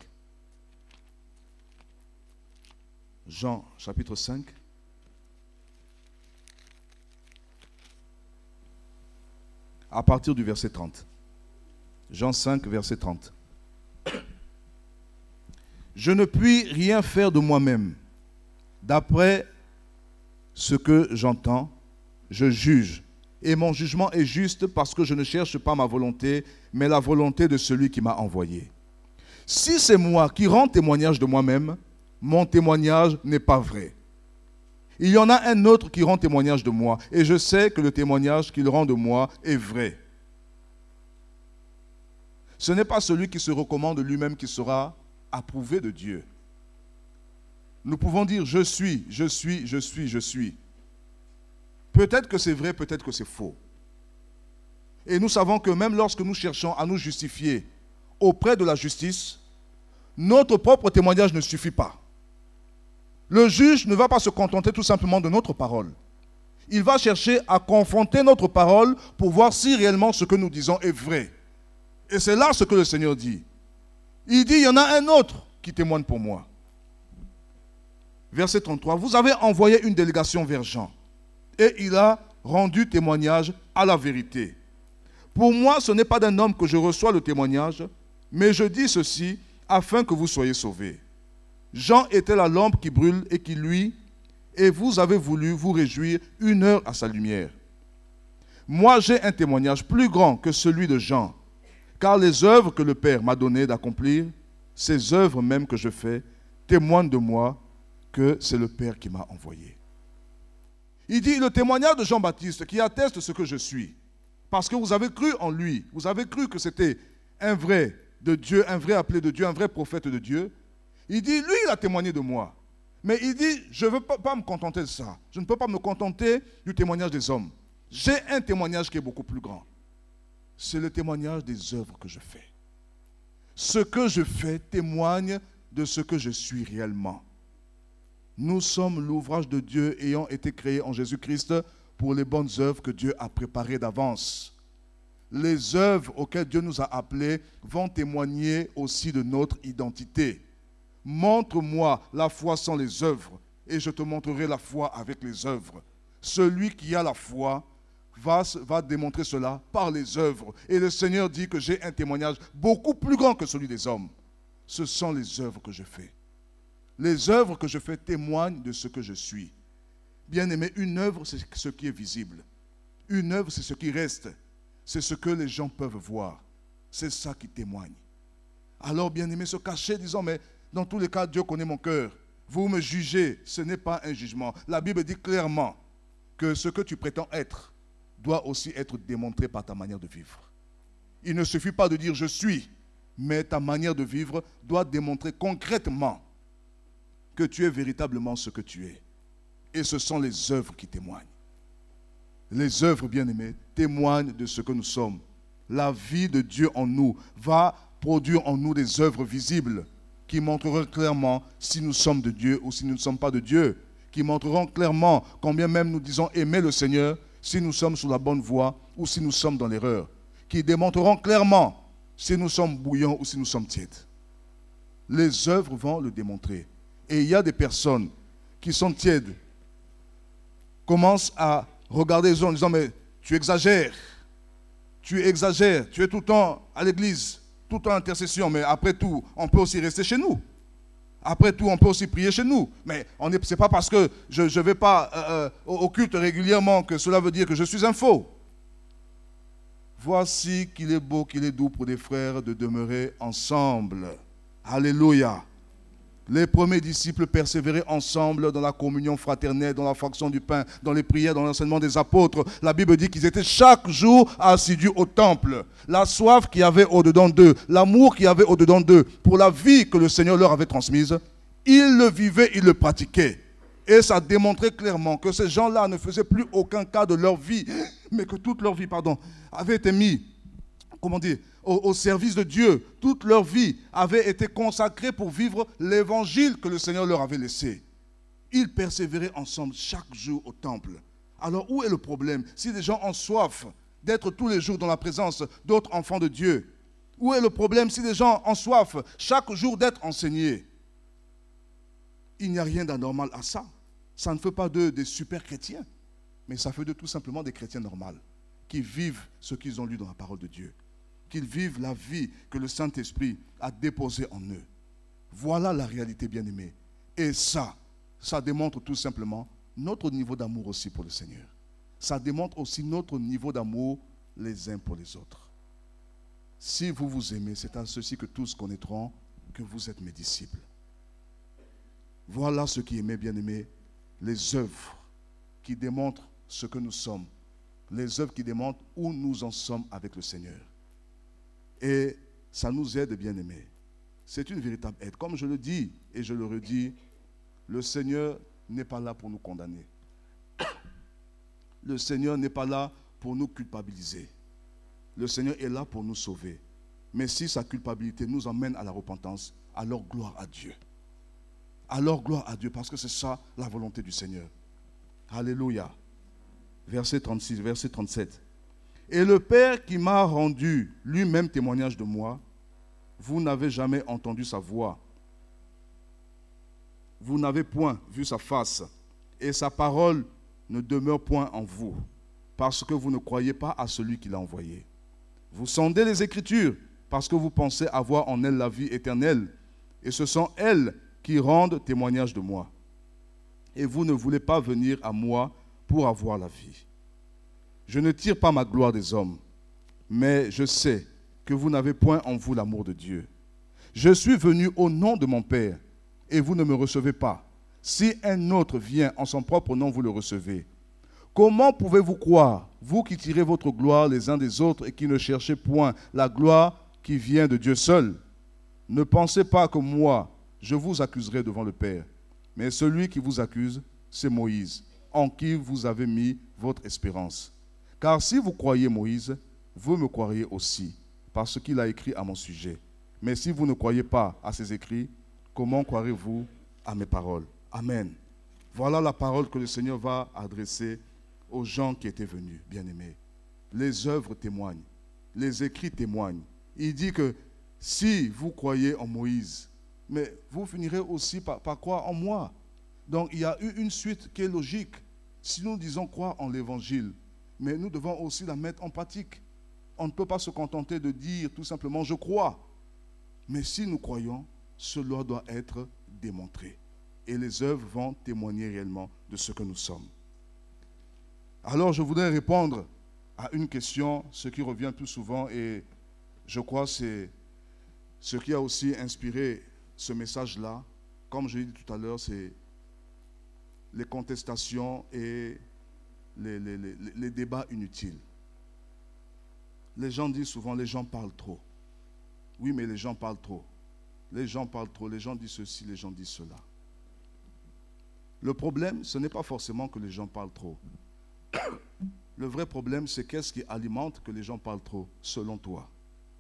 Jean chapitre 5. À partir du verset 30. Jean 5, verset 30. Je ne puis rien faire de moi-même. D'après ce que j'entends, je juge. Et mon jugement est juste parce que je ne cherche pas ma volonté, mais la volonté de celui qui m'a envoyé. Si c'est moi qui rends témoignage de moi-même, mon témoignage n'est pas vrai. Il y en a un autre qui rend témoignage de moi, et je sais que le témoignage qu'il rend de moi est vrai. Ce n'est pas celui qui se recommande lui-même qui sera approuvé de Dieu. Nous pouvons dire je suis. Peut-être que c'est vrai, peut-être que c'est faux. Et nous savons que même lorsque nous cherchons à nous justifier auprès de la justice, notre propre témoignage ne suffit pas. Le juge ne va pas se contenter tout simplement de notre parole. Il va chercher à confronter notre parole pour voir si réellement ce que nous disons est vrai. Et c'est là ce que le Seigneur dit. Il dit, il y en a un autre qui témoigne pour moi. Verset 33, vous avez envoyé une délégation vers Jean, et il a rendu témoignage à la vérité. Pour moi, ce n'est pas d'un homme que je reçois le témoignage, mais je dis ceci afin que vous soyez sauvés. Jean était la lampe qui brûle et qui luit, et vous avez voulu vous réjouir 1 heure à sa lumière. Moi, j'ai un témoignage plus grand que celui de Jean, car les œuvres que le Père m'a donné d'accomplir, ces œuvres même que je fais, témoignent de moi que c'est le Père qui m'a envoyé. Il dit, le témoignage de Jean-Baptiste qui atteste ce que je suis, parce que vous avez cru en lui, vous avez cru que c'était un vrai de Dieu, un vrai appelé de Dieu, un vrai prophète de Dieu. Il dit, lui, il a témoigné de moi. Mais il dit, je ne veux pas me contenter de ça. Je ne peux pas me contenter du témoignage des hommes. J'ai un témoignage qui est beaucoup plus grand. C'est le témoignage des œuvres que je fais. Ce que je fais témoigne de ce que je suis réellement. Nous sommes l'ouvrage de Dieu ayant été créés en Jésus-Christ pour les bonnes œuvres que Dieu a préparées d'avance. Les œuvres auxquelles Dieu nous a appelés vont témoigner aussi de notre identité. Montre-moi la foi sans les œuvres, et je te montrerai la foi avec les œuvres. Celui qui a la foi va démontrer cela par les œuvres. Et le Seigneur dit que j'ai un témoignage beaucoup plus grand que celui des hommes. Ce sont les œuvres que je fais. Les œuvres que je fais témoignent de ce que je suis. Bien-aimé, une œuvre, c'est ce qui est visible. Une œuvre, c'est ce qui reste. C'est ce que les gens peuvent voir. C'est ça qui témoigne. Alors, bien-aimé, se cacher, disant, mais dans tous les cas, Dieu connaît mon cœur. Vous me jugez, ce n'est pas un jugement. La Bible dit clairement que ce que tu prétends être doit aussi être démontré par ta manière de vivre. Il ne suffit pas de dire je suis, mais ta manière de vivre doit démontrer concrètement que tu es véritablement ce que tu es. Et ce sont les œuvres qui témoignent. Les œuvres, bien-aimés, témoignent de ce que nous sommes. La vie de Dieu en nous va produire en nous des œuvres visibles qui montreront clairement si nous sommes de Dieu ou si nous ne sommes pas de Dieu, qui montreront clairement combien même nous disons aimer le Seigneur, si nous sommes sur la bonne voie ou si nous sommes dans l'erreur, qui démontreront clairement si nous sommes bouillants ou si nous sommes tièdes. Les œuvres vont le démontrer. Et il y a des personnes qui sont tièdes, commencent à regarder les gens en disant, mais tu exagères. tu exagères, tu es tout le temps à l'église, tout le temps en intercession, mais après tout, on peut aussi rester chez nous. Après tout, on peut aussi prier chez nous. Mais ce n'est pas parce que je ne vais pas au culte régulièrement que cela veut dire que je suis un faux. Voici qu'il est beau, qu'il est doux pour des frères de demeurer ensemble. Alléluia. Les premiers disciples persévéraient ensemble dans la communion fraternelle, dans la fraction du pain, dans les prières, dans l'enseignement des apôtres. La Bible dit qu'ils étaient chaque jour assidus au temple. La soif qu'il y avait au-dedans d'eux, l'amour qu'il y avait au-dedans d'eux, pour la vie que le Seigneur leur avait transmise, ils le vivaient, ils le pratiquaient. Et ça démontrait clairement que ces gens-là ne faisaient plus aucun cas de leur vie, mais que toute leur vie, avait été mise, au service de Dieu. Toute leur vie avait été consacrée pour vivre l'évangile que le Seigneur leur avait laissé. Ils persévéraient ensemble chaque jour au temple. Alors où est le problème? Si les gens ont soif d'être tous les jours dans la présence d'autres enfants de Dieu, où est le problème si les gens ont soif chaque jour d'être enseignés? Il n'y a rien d'anormal à ça. Ça ne fait pas d'eux des super chrétiens, mais ça fait d'eux tout simplement des chrétiens normaux, qui vivent ce qu'ils ont lu dans la parole de Dieu, qu'ils vivent la vie que le Saint-Esprit a déposée en eux. Voilà la réalité, bien-aimée. Et ça démontre tout simplement notre niveau d'amour aussi pour le Seigneur. Ça démontre aussi notre niveau d'amour les uns pour les autres. Si vous vous aimez, c'est à ceci que tous connaîtront que vous êtes mes disciples. Voilà ce qui est, mes bien-aimés, les œuvres qui démontrent ce que nous sommes, les œuvres qui démontrent où nous en sommes avec le Seigneur. Et ça nous aide, bien-aimés. C'est une véritable aide. Comme je le dis et je le redis, le Seigneur n'est pas là pour nous condamner. Le Seigneur n'est pas là pour nous culpabiliser. Le Seigneur est là pour nous sauver. Mais si sa culpabilité nous emmène à la repentance, alors gloire à Dieu. Alors gloire à Dieu, parce que c'est ça la volonté du Seigneur. Alléluia. Verset 36, verset 37. Et le Père qui m'a rendu lui-même témoignage de moi, vous n'avez jamais entendu sa voix. Vous n'avez point vu sa face, et sa parole ne demeure point en vous, parce que vous ne croyez pas à celui qui l'a envoyé. Vous sondez les Écritures, parce que vous pensez avoir en elles la vie éternelle, et ce sont elles qui rendent témoignage de moi. Et vous ne voulez pas venir à moi pour avoir la vie. Je ne tire pas ma gloire des hommes, mais je sais que vous n'avez point en vous l'amour de Dieu. Je suis venu au nom de mon Père, et vous ne me recevez pas. Si un autre vient en son propre nom, vous le recevez. Comment pouvez-vous croire, vous qui tirez votre gloire les uns des autres et qui ne cherchez point la gloire qui vient de Dieu seul? Ne pensez pas que moi, je vous accuserai devant le Père. Mais celui qui vous accuse, c'est Moïse, en qui vous avez mis votre espérance. Car si vous croyez Moïse, vous me croiriez aussi, parce qu'il a écrit à mon sujet. Mais si vous ne croyez pas à ses écrits, comment croirez-vous à mes paroles? Amen. Voilà la parole que le Seigneur va adresser aux gens qui étaient venus, bien-aimés. Les œuvres témoignent, les écrits témoignent. Il dit que si vous croyez en Moïse, mais vous finirez aussi par croire en moi. Donc il y a eu une suite qui est logique. Si nous disons croire en l'évangile, mais nous devons aussi la mettre en pratique. On ne peut pas se contenter de dire tout simplement je crois. Mais si nous croyons, cela doit être démontré. Et les œuvres vont témoigner réellement de ce que nous sommes. Alors je voudrais répondre à une question, ce qui revient plus souvent, et je crois que c'est ce qui a aussi inspiré ce message-là. Comme je l'ai dit tout à l'heure, c'est les contestations et les débats inutiles. Les gens disent souvent, les gens parlent trop. Oui, mais les gens parlent trop. Les gens parlent trop, les gens disent ceci, les gens disent cela. Le problème, ce n'est pas forcément que les gens parlent trop. Le vrai problème, c'est qu'est-ce qui alimente que les gens parlent trop, selon toi.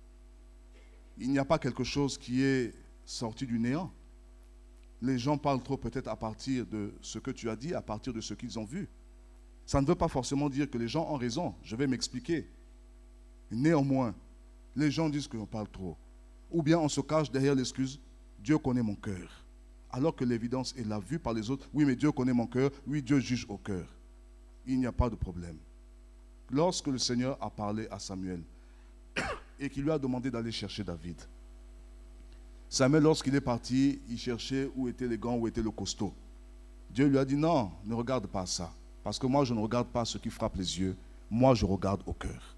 Il n'y a pas quelque chose qui est sorti du néant. Les gens parlent trop peut-être à partir de ce que tu as dit, à partir de ce qu'ils ont vu. Ça ne veut pas forcément dire que les gens ont raison. Je vais m'expliquer. Néanmoins, les gens disent qu'on parle trop. Ou bien on se cache derrière l'excuse, Dieu connaît mon cœur. Alors que l'évidence est là, vue par les autres. Oui, mais Dieu connaît mon cœur. Oui, Dieu juge au cœur. Il n'y a pas de problème. lorsque le Seigneur a parlé à Samuel et qu'il lui a demandé d'aller chercher David, Samuel, lorsqu'il est parti, il cherchait où étaient les gants, où était le costaud. Dieu lui a dit non, ne regarde pas ça. Parce que moi, je ne regarde pas ce qui frappe les yeux. Moi, je regarde au cœur.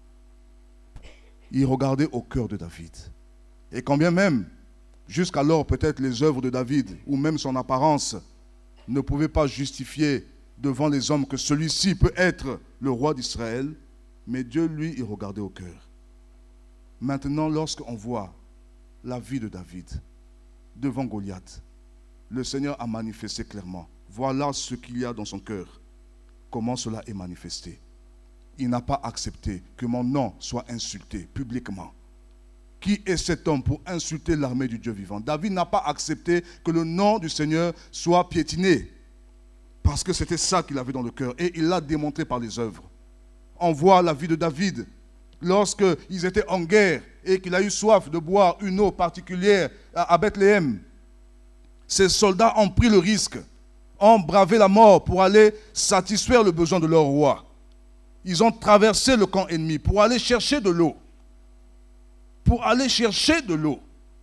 Il regardait au cœur de David. Et quand bien même, jusqu'alors, peut-être les œuvres de David, ou même son apparence, ne pouvaient pas justifier devant les hommes que celui-ci peut être le roi d'Israël, mais Dieu, lui, il regardait au cœur. Maintenant, lorsqu'on voit la vie de David devant Goliath, le Seigneur a manifesté clairement. Voilà ce qu'il y a dans son cœur. Comment cela est manifesté. Il n'a pas accepté que mon nom soit insulté publiquement. Qui est cet homme pour insulter l'armée du Dieu vivant? David n'a pas accepté que le nom du Seigneur soit piétiné. Parce que c'était ça qu'il avait dans le cœur. Et il l'a démontré par les œuvres. On voit la vie de David. Lorsqu'ils étaient en guerre et qu'il a eu soif de boire une eau particulière à Bethléem, ces soldats ont pris le risque, ont bravé la mort pour aller satisfaire le besoin de leur roi. Ils ont traversé le camp ennemi pour aller chercher de l'eau. Pour aller chercher de l'eau.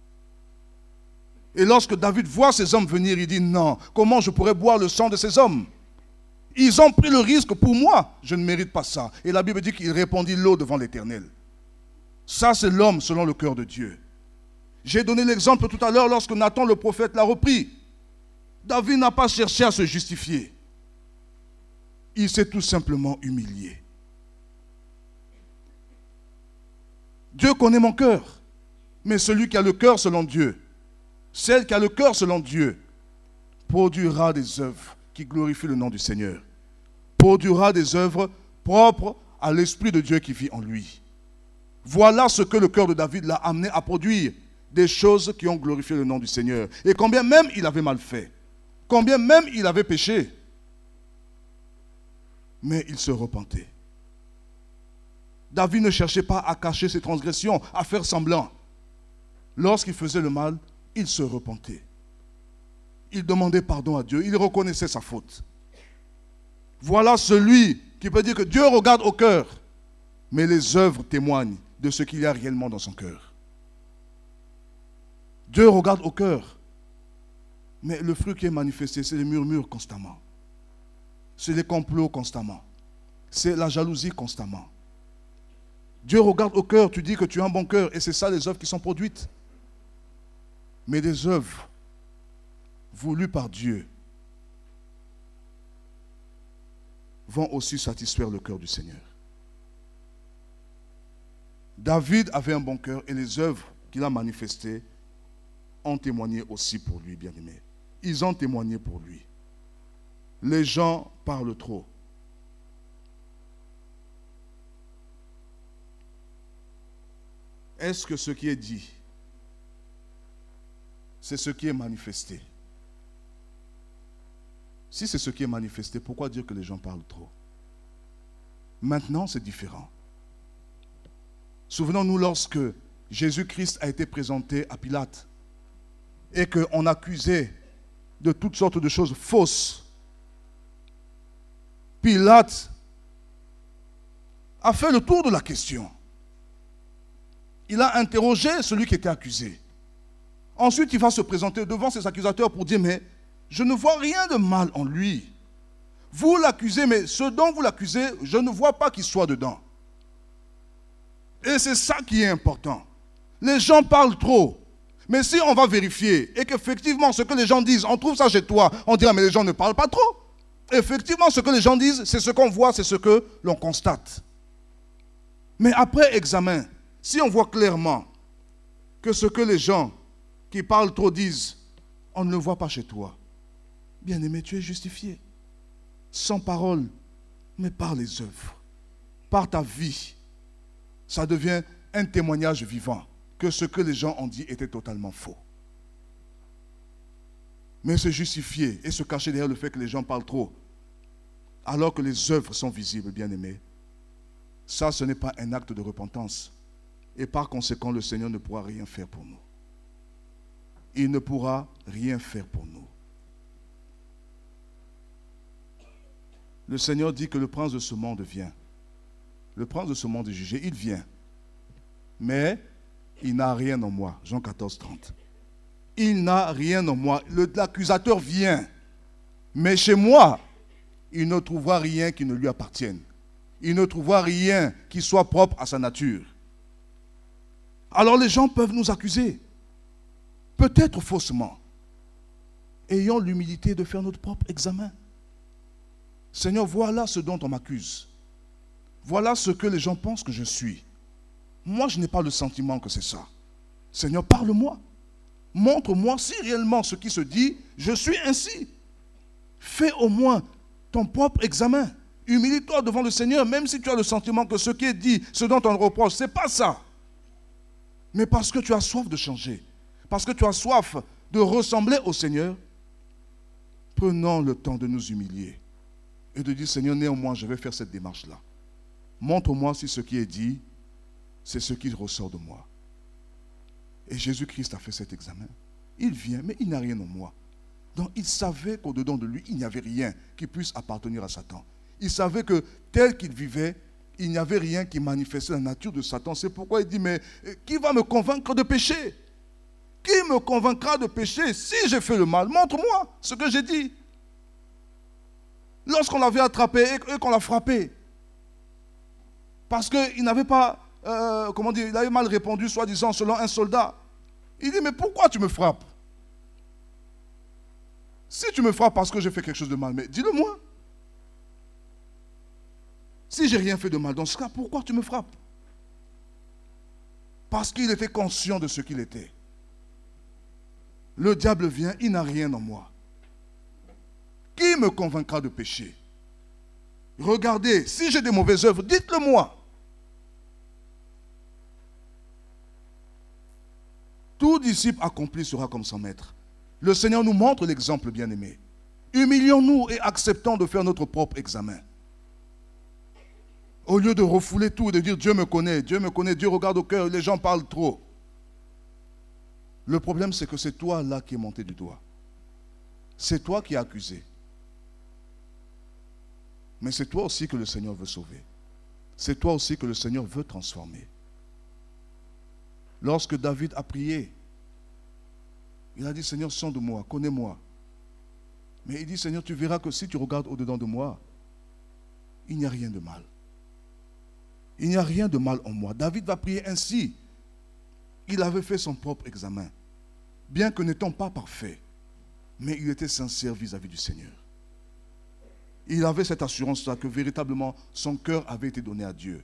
Et lorsque David voit ces hommes venir, il dit non, comment je pourrais boire le sang de ces hommes? Ils ont pris le risque pour moi, je ne mérite pas ça. Et la Bible dit qu'il répandit l'eau devant l'Éternel. Ça, c'est l'homme selon le cœur de Dieu. J'ai donné l'exemple tout à l'heure lorsque Nathan le prophète l'a repris. David n'a pas cherché à se justifier. Il s'est tout simplement humilié. Dieu connaît mon cœur, mais celui qui a le cœur selon Dieu, celle qui a le cœur selon Dieu, produira des œuvres qui glorifient le nom du Seigneur, produira des œuvres propres à l'Esprit de Dieu qui vit en lui. Voilà ce que le cœur de David l'a amené à produire, des choses qui ont glorifié le nom du Seigneur. Et combien même il avait mal fait, combien même il avait péché, mais il se repentait. David ne cherchait pas à cacher ses transgressions, à faire semblant. Lorsqu'il faisait le mal, il se repentait. Il demandait pardon à Dieu, il reconnaissait sa faute. Voilà celui qui peut dire que Dieu regarde au cœur, mais les œuvres témoignent de ce qu'il y a réellement dans son cœur. Dieu regarde au cœur, mais le fruit qui est manifesté, c'est les murmures constamment. C'est les complots constamment. C'est la jalousie constamment. Dieu regarde au cœur, tu dis que tu as un bon cœur, et c'est ça les œuvres qui sont produites. Mais des œuvres voulues par Dieu vont aussi satisfaire le cœur du Seigneur. David avait un bon cœur et les œuvres qu'il a manifestées ont témoigné aussi pour lui, bien-aimé. Ils ont témoigné pour lui. Les gens parlent trop. Est-ce que ce qui est dit, c'est ce qui est manifesté? Si c'est ce qui est manifesté, pourquoi dire que les gens parlent trop? Maintenant, c'est différent. Souvenons-nous lorsque Jésus-Christ a été présenté à Pilate et qu'on accusait de toutes sortes de choses fausses. Pilate a fait le tour de la question. Il a interrogé celui qui était accusé. Ensuite, il va se présenter devant ses accusateurs pour dire, mais je ne vois rien de mal en lui. Vous l'accusez, mais ce dont vous l'accusez, je ne vois pas qu'il soit dedans. Et c'est ça qui est important. Les gens parlent trop. Mais si on va vérifier et qu'effectivement ce que les gens disent, on trouve ça chez toi, on dira, mais les gens ne parlent pas trop. Effectivement, ce que les gens disent, c'est ce qu'on voit, c'est ce que l'on constate. Mais après examen, si on voit clairement que ce que les gens qui parlent trop disent, on ne le voit pas chez toi, bien-aimé, tu es justifié. Sans parole, mais par les œuvres, par ta vie. Ça devient un témoignage vivant que ce que les gens ont dit était totalement faux. Mais se justifier et se cacher derrière le fait que les gens parlent trop, alors que les œuvres sont visibles, bien-aimés, ça, ce n'est pas un acte de repentance. Et par conséquent, le Seigneur ne pourra rien faire pour nous. Il ne pourra rien faire pour nous. Le Seigneur dit que le prince de ce monde vient Le prince de ce monde est jugé. Il vient. Mais il n'a rien en moi. Jean 14, 30. Il n'a rien en moi. L'accusateur vient. Mais chez moi, il ne trouvera rien qui ne lui appartienne. Il ne trouvera rien qui soit propre à sa nature. Alors les gens peuvent nous accuser. Peut-être faussement. Ayons l'humilité de faire notre propre examen. Seigneur, voilà ce dont on m'accuse. Voilà ce que les gens pensent que je suis. Moi, je n'ai pas le sentiment que c'est ça. Seigneur, parle-moi. Montre-moi si réellement ce qui se dit, je suis ainsi. Fais au moins ton propre examen. Humilie-toi devant le Seigneur, même si tu as le sentiment que ce qui est dit, ce dont on te reproche, ce n'est pas ça. Mais parce que tu as soif de changer, parce que tu as soif de ressembler au Seigneur, prenons le temps de nous humilier et de dire, Seigneur, néanmoins, je vais faire cette démarche-là. Montre-moi si ce qui est dit, c'est ce qui ressort de moi. Et Jésus-Christ a fait cet examen. Il vient, mais il n'a rien en moi. Donc il savait qu'au-dedans de lui, il n'y avait rien qui puisse appartenir à Satan. Il savait que tel qu'il vivait, il n'y avait rien qui manifestait la nature de Satan. C'est pourquoi il dit, mais qui va me convaincre de pécher? Qui me convaincra de pécher si j'ai fait le mal? Montre-moi ce que j'ai dit. Lorsqu'on l'avait attrapé et qu'on l'a frappé, parce qu'il n'avait pas, il avait mal répondu, soi-disant, selon un soldat. Il dit, mais pourquoi tu me frappes? Si tu me frappes parce que j'ai fait quelque chose de mal, mais dis-le-moi. Si j'ai rien fait de mal, dans ce cas, pourquoi tu me frappes? Parce qu'il était conscient de ce qu'il était. Le diable vient, il n'a rien en moi. Qui me convaincra de pécher? Regardez, si j'ai des mauvaises œuvres, dites-le-moi. Tout disciple accompli sera comme son maître. Le Seigneur nous montre l'exemple, bien-aimé. Humilions-nous et acceptons de faire notre propre examen. Au lieu de refouler tout et de dire Dieu me connaît, Dieu regarde au cœur, les gens parlent trop. Le problème, c'est que c'est toi là qui es monté du doigt. C'est toi qui es accusé. Mais c'est toi aussi que le Seigneur veut sauver. C'est toi aussi que le Seigneur veut transformer. Lorsque David a prié, il a dit, Seigneur, sonde-moi, connais-moi. Mais il dit, Seigneur, tu verras que si tu regardes au-dedans de moi, il n'y a rien de mal. Il n'y a rien de mal en moi. David va prier ainsi. Il avait fait son propre examen. Bien que n'étant pas parfait, mais il était sincère vis-à-vis du Seigneur. Il avait cette assurance-là que véritablement son cœur avait été donné à Dieu.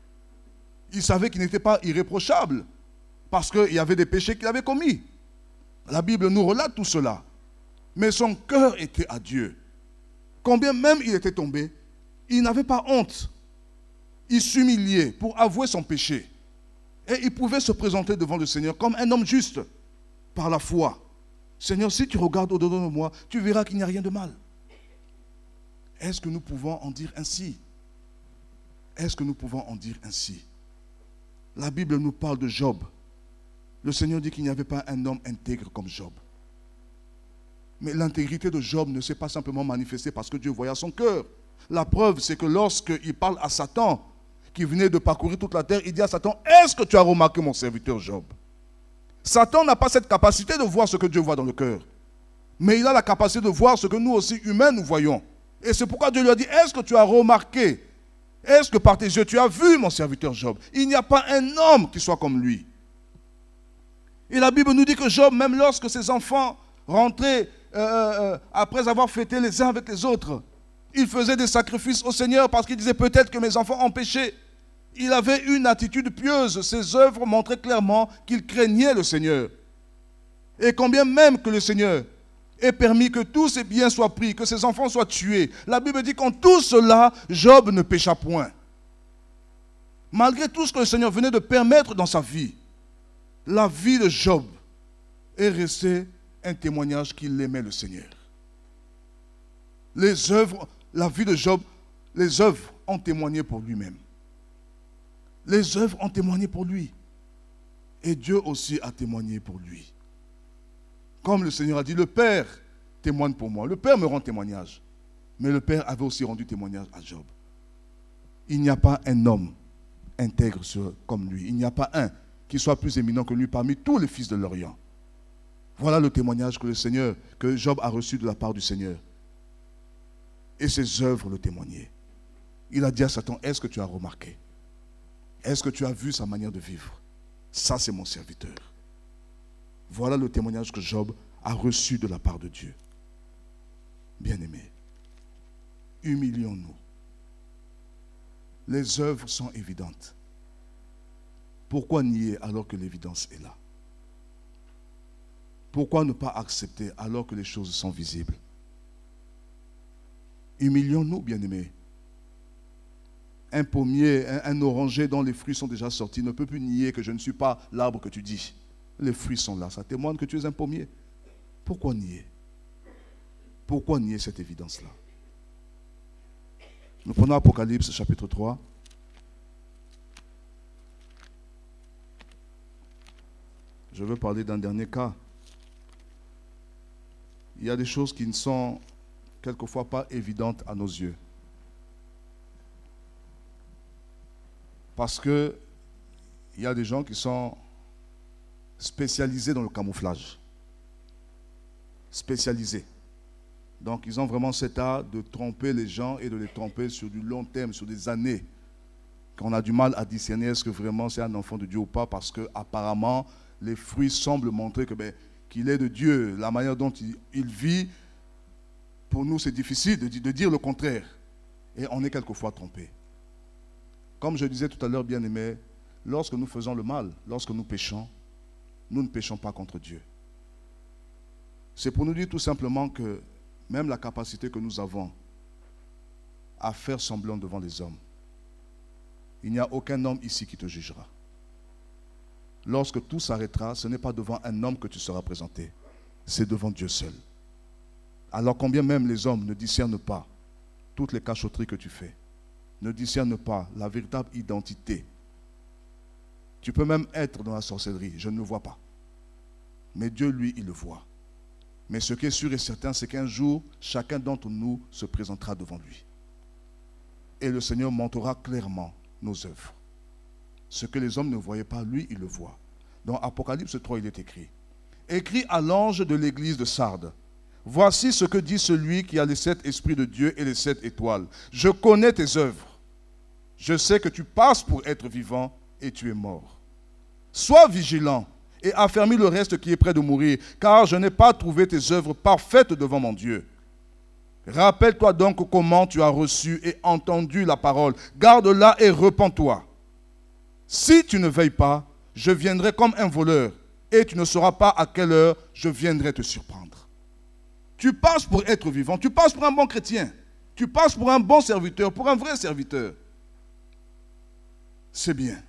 Il savait qu'il n'était pas irréprochable parce qu'il y avait des péchés qu'il avait commis. La Bible nous relate tout cela. Mais son cœur était à Dieu. Combien même il était tombé, il n'avait pas honte. Il s'humiliait pour avouer son péché. Et il pouvait se présenter devant le Seigneur comme un homme juste, par la foi. Seigneur, si tu regardes au-dedans de moi, tu verras qu'il n'y a rien de mal. Est-ce que nous pouvons en dire ainsi? Est-ce que nous pouvons en dire ainsi? La Bible nous parle de Job. Le Seigneur dit qu'il n'y avait pas un homme intègre comme Job. Mais l'intégrité de Job ne s'est pas simplement manifestée parce que Dieu voyait son cœur. La preuve, c'est que lorsqu'il parle à Satan, qui venait de parcourir toute la terre, il dit à Satan, est-ce que tu as remarqué mon serviteur Job? Satan n'a pas cette capacité de voir ce que Dieu voit dans le cœur. Mais il a la capacité de voir ce que nous aussi, humains, nous voyons. Et c'est pourquoi Dieu lui a dit, est-ce que tu as remarqué? Est-ce que par tes yeux, tu as vu mon serviteur Job? Il n'y a pas un homme qui soit comme lui. Et la Bible nous dit que Job, même lorsque ses enfants rentraient après avoir fêté les uns avec les autres, il faisait des sacrifices au Seigneur parce qu'il disait peut-être que mes enfants ont péché. Il avait une attitude pieuse. Ses œuvres montraient clairement qu'il craignait le Seigneur. Et combien même que le Seigneur ait permis que tous ses biens soient pris, que ses enfants soient tués, la Bible dit qu'en tout cela, Job ne pécha point. Malgré tout ce que le Seigneur venait de permettre dans sa vie, la vie de Job est restée un témoignage qu'il aimait le Seigneur. Les œuvres, la vie de Job, les œuvres ont témoigné pour lui-même. Les œuvres ont témoigné pour lui. Et Dieu aussi a témoigné pour lui. Comme le Seigneur a dit, le Père témoigne pour moi. Le Père me rend témoignage. Mais le Père avait aussi rendu témoignage à Job. Il n'y a pas un homme intègre comme lui. Il n'y a pas un qui soit plus éminent que lui parmi tous les fils de l'Orient. Voilà le témoignage que Job a reçu de la part du Seigneur. Et ses œuvres le témoignaient. Il a dit à Satan, est-ce que tu as remarqué? Est-ce que tu as vu sa manière de vivre? Ça, c'est mon serviteur. Voilà le témoignage que Job a reçu de la part de Dieu. Bien-aimés, humilions-nous. Les œuvres sont évidentes. Pourquoi nier alors que l'évidence est là? Pourquoi ne pas accepter alors que les choses sont visibles? Humilions-nous, bien-aimés. Un pommier, un oranger dont les fruits sont déjà sortis ne peut plus nier que je ne suis pas l'arbre que tu dis. Les fruits sont là, ça témoigne que tu es un pommier. Pourquoi nier? Pourquoi nier cette évidence-là? Nous prenons Apocalypse chapitre 3. Je veux parler d'un dernier cas. Il y a des choses qui ne sont quelquefois pas évidentes à nos yeux. Parce que il y a des gens qui sont spécialisés dans le camouflage. Spécialisés. Donc ils ont vraiment cet art de tromper les gens et de les tromper sur du long terme, sur des années. Qu'on a du mal à discerner est-ce que vraiment c'est un enfant de Dieu ou pas, parce que apparemment les fruits semblent montrer qu'il est de Dieu. La manière dont il vit, pour nous c'est difficile de dire le contraire. Et on est quelquefois trompé. Comme je disais tout à l'heure, bien-aimés, lorsque nous faisons le mal, lorsque nous péchons, nous ne péchons pas contre Dieu. C'est pour nous dire tout simplement que même la capacité que nous avons à faire semblant devant les hommes, il n'y a aucun homme ici qui te jugera. Lorsque tout s'arrêtera, ce n'est pas devant un homme que tu seras présenté, c'est devant Dieu seul. Alors combien même les hommes ne discernent pas toutes les cachotteries que tu fais, ne discernent pas la véritable identité. Tu peux même être dans la sorcellerie, je ne le vois pas. Mais Dieu, lui, il le voit. Mais ce qui est sûr et certain, c'est qu'un jour, chacun d'entre nous se présentera devant lui. Et le Seigneur montrera clairement nos œuvres. Ce que les hommes ne voyaient pas, lui, il le voit. Dans Apocalypse 3, il est écrit. Écrit à l'ange de l'église de Sardes. Voici ce que dit celui qui a les 7 esprits de Dieu et les 7 étoiles. Je connais tes œuvres. Je sais que tu passes pour être vivant et tu es mort. Sois vigilant et affermis le reste qui est près de mourir, car je n'ai pas trouvé tes œuvres parfaites devant mon Dieu. Rappelle-toi donc comment tu as reçu et entendu la parole. Garde-la et repens-toi. Si tu ne veilles pas, je viendrai comme un voleur et tu ne sauras pas à quelle heure je viendrai te surprendre. Tu passes pour être vivant, tu passes pour un bon chrétien, tu passes pour un bon serviteur, pour un vrai serviteur. C'est bien.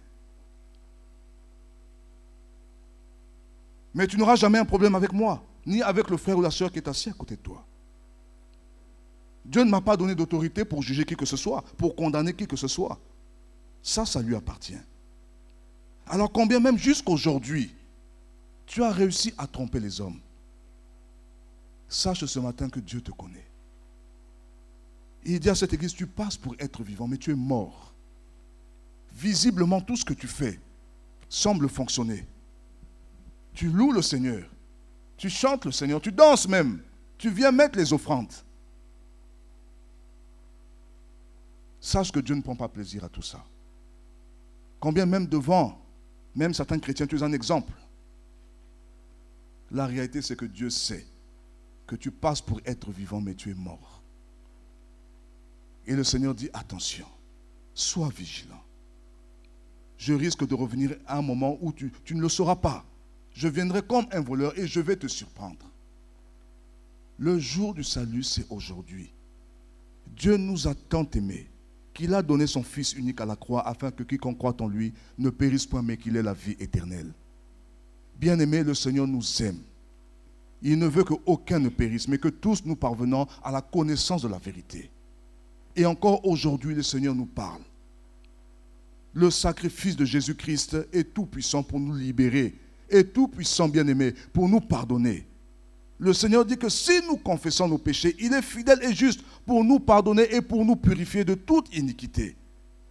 Mais tu n'auras jamais un problème avec moi, ni avec le frère ou la sœur qui est assis à côté de toi. Dieu ne m'a pas donné d'autorité pour juger qui que ce soit, pour condamner qui que ce soit. Ça lui appartient. Alors combien même jusqu'aujourd'hui, tu as réussi à tromper les hommes. Sache ce matin que Dieu te connaît. Il dit à cette église, tu passes pour être vivant, mais tu es mort. Visiblement, tout ce que tu fais semble fonctionner. Tu loues le Seigneur, tu chantes le Seigneur, tu danses même, tu viens mettre les offrandes. Sache que Dieu ne prend pas plaisir à tout ça. Combien même devant, même certains chrétiens, tu es un exemple. La réalité, c'est que Dieu sait que tu passes pour être vivant, mais tu es mort. Et le Seigneur dit, attention, sois vigilant. Je risque de revenir à un moment où tu ne le sauras pas. Je viendrai comme un voleur et je vais te surprendre. Le jour du salut, c'est aujourd'hui. Dieu nous a tant aimés qu'il a donné son Fils unique à la croix afin que quiconque croit en lui ne périsse point mais qu'il ait la vie éternelle. Bien-aimés, le Seigneur nous aime. Il ne veut qu'aucun ne périsse, mais que tous nous parvenons à la connaissance de la vérité. Et encore aujourd'hui, le Seigneur nous parle. Le sacrifice de Jésus-Christ est tout puissant pour nous libérer, et tout puissant, bien-aimé, pour nous pardonner. Le Seigneur dit que si nous confessons nos péchés, il est fidèle et juste pour nous pardonner et pour nous purifier de toute iniquité.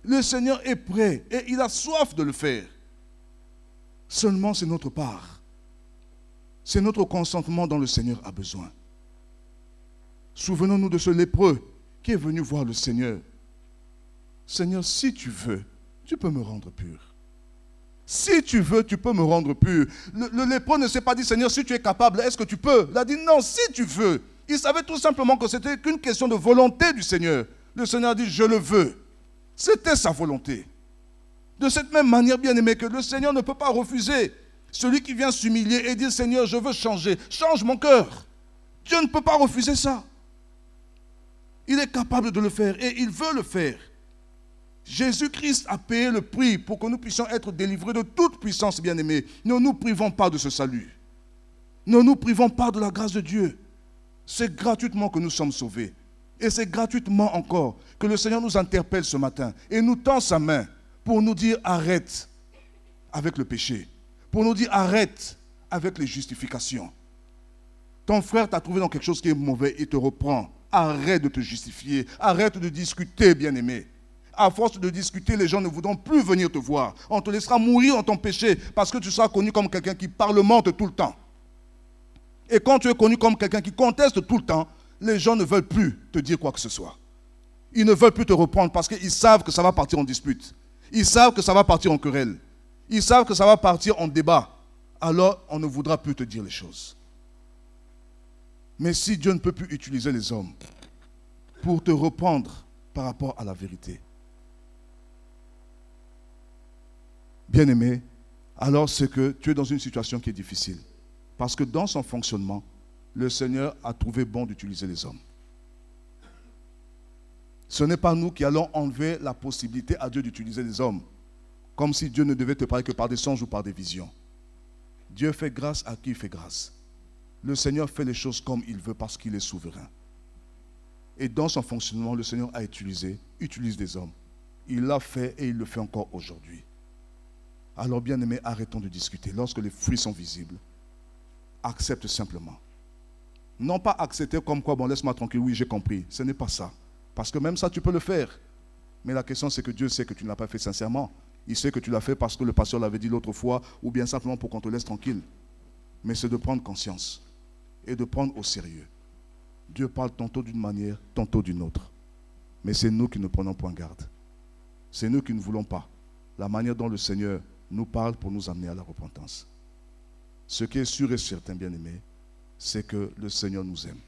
Le Seigneur est prêt et il a soif de le faire. Seulement, c'est notre part. C'est notre consentement dont le Seigneur a besoin. Souvenons-nous de ce lépreux qui est venu voir le Seigneur. Seigneur, si tu veux, tu peux me rendre pur. Si tu veux, tu peux me rendre pur. Le lépreux ne s'est pas dit, Seigneur, si tu es capable, est-ce que tu peux? Il a dit, non, si tu veux. Il savait tout simplement que c'était qu'une question de volonté du Seigneur. Le Seigneur a dit, je le veux. C'était sa volonté. De cette même manière, bien aimé, que le Seigneur ne peut pas refuser celui qui vient s'humilier et dire, Seigneur, je veux changer. Change mon cœur. Dieu ne peut pas refuser ça. Il est capable de le faire et il veut le faire. Jésus-Christ a payé le prix pour que nous puissions être délivrés de toute puissance, bien-aimés. Ne nous privons pas de ce salut. Ne nous privons pas de la grâce de Dieu. C'est gratuitement que nous sommes sauvés. Et c'est gratuitement encore que le Seigneur nous interpelle ce matin et nous tend sa main pour nous dire arrête avec le péché. Pour nous dire arrête avec les justifications. Ton frère t'a trouvé dans quelque chose qui est mauvais, il te reprend. Arrête de te justifier. Arrête de discuter, bien-aimé. À force de discuter, les gens ne voudront plus venir te voir. On te laissera mourir dans ton péché parce que tu seras connu comme quelqu'un qui parlemente tout le temps. Et quand tu es connu comme quelqu'un qui conteste tout le temps, les gens ne veulent plus te dire quoi que ce soit. Ils ne veulent plus te reprendre parce qu'ils savent que ça va partir en dispute. Ils savent que ça va partir en querelle. Ils savent que ça va partir en débat. Alors, on ne voudra plus te dire les choses. Mais si Dieu ne peut plus utiliser les hommes pour te reprendre par rapport à la vérité, bien-aimé, alors c'est que tu es dans une situation qui est difficile. Parce que dans son fonctionnement, le Seigneur a trouvé bon d'utiliser les hommes. Ce n'est pas nous qui allons enlever la possibilité à Dieu d'utiliser les hommes, comme si Dieu ne devait te parler que par des songes ou par des visions. Dieu fait grâce à qui il fait grâce. Le Seigneur fait les choses comme il veut parce qu'il est souverain. Et dans son fonctionnement, le Seigneur utilise des hommes. Il l'a fait et il le fait encore aujourd'hui. Alors bien aimé, arrêtons de discuter. Lorsque les fruits sont visibles, accepte simplement. Non pas accepter comme quoi, bon laisse-moi tranquille, oui j'ai compris. Ce n'est pas ça. Parce que même ça tu peux le faire. Mais la question c'est que Dieu sait que tu ne l'as pas fait sincèrement. Il sait que tu l'as fait parce que le pasteur l'avait dit l'autre fois ou bien simplement pour qu'on te laisse tranquille. Mais c'est de prendre conscience et de prendre au sérieux. Dieu parle tantôt d'une manière, tantôt d'une autre. Mais c'est nous qui ne prenons point garde. C'est nous qui ne voulons pas la manière dont le Seigneur nous parle pour nous amener à la repentance. Ce qui est sûr et certain, bien-aimé, c'est que le Seigneur nous aime.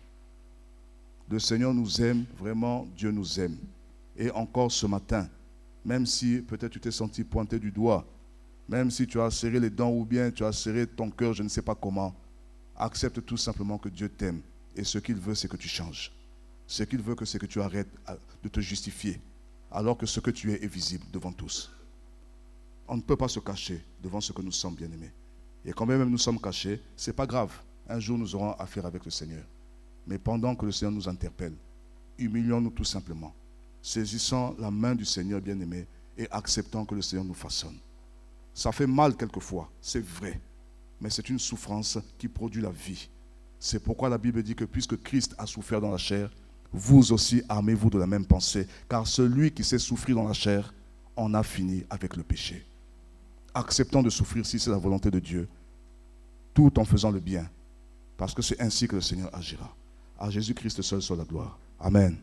Le Seigneur nous aime, vraiment, Dieu nous aime. Et encore ce matin, même si peut-être tu t'es senti pointé du doigt, même si tu as serré les dents ou bien tu as serré ton cœur, je ne sais pas comment, accepte tout simplement que Dieu t'aime. Et ce qu'il veut, c'est que tu changes. Ce qu'il veut, c'est que tu arrêtes de te justifier, alors que ce que tu es est visible devant tous. On ne peut pas se cacher devant ce que nous sommes, bien-aimés. Et quand même nous sommes cachés, ce n'est pas grave. Un jour, nous aurons affaire avec le Seigneur. Mais pendant que le Seigneur nous interpelle, humilions-nous tout simplement. Saisissons la main du Seigneur, bien-aimé, et acceptons que le Seigneur nous façonne. Ça fait mal quelquefois, c'est vrai. Mais c'est une souffrance qui produit la vie. C'est pourquoi la Bible dit que puisque Christ a souffert dans la chair, vous aussi armez-vous de la même pensée. Car celui qui sait souffrir dans la chair, en a fini avec le péché. Acceptons de souffrir si c'est la volonté de Dieu, tout en faisant le bien. Parce que c'est ainsi que le Seigneur agira. À Jésus-Christ seul soit la gloire. Amen.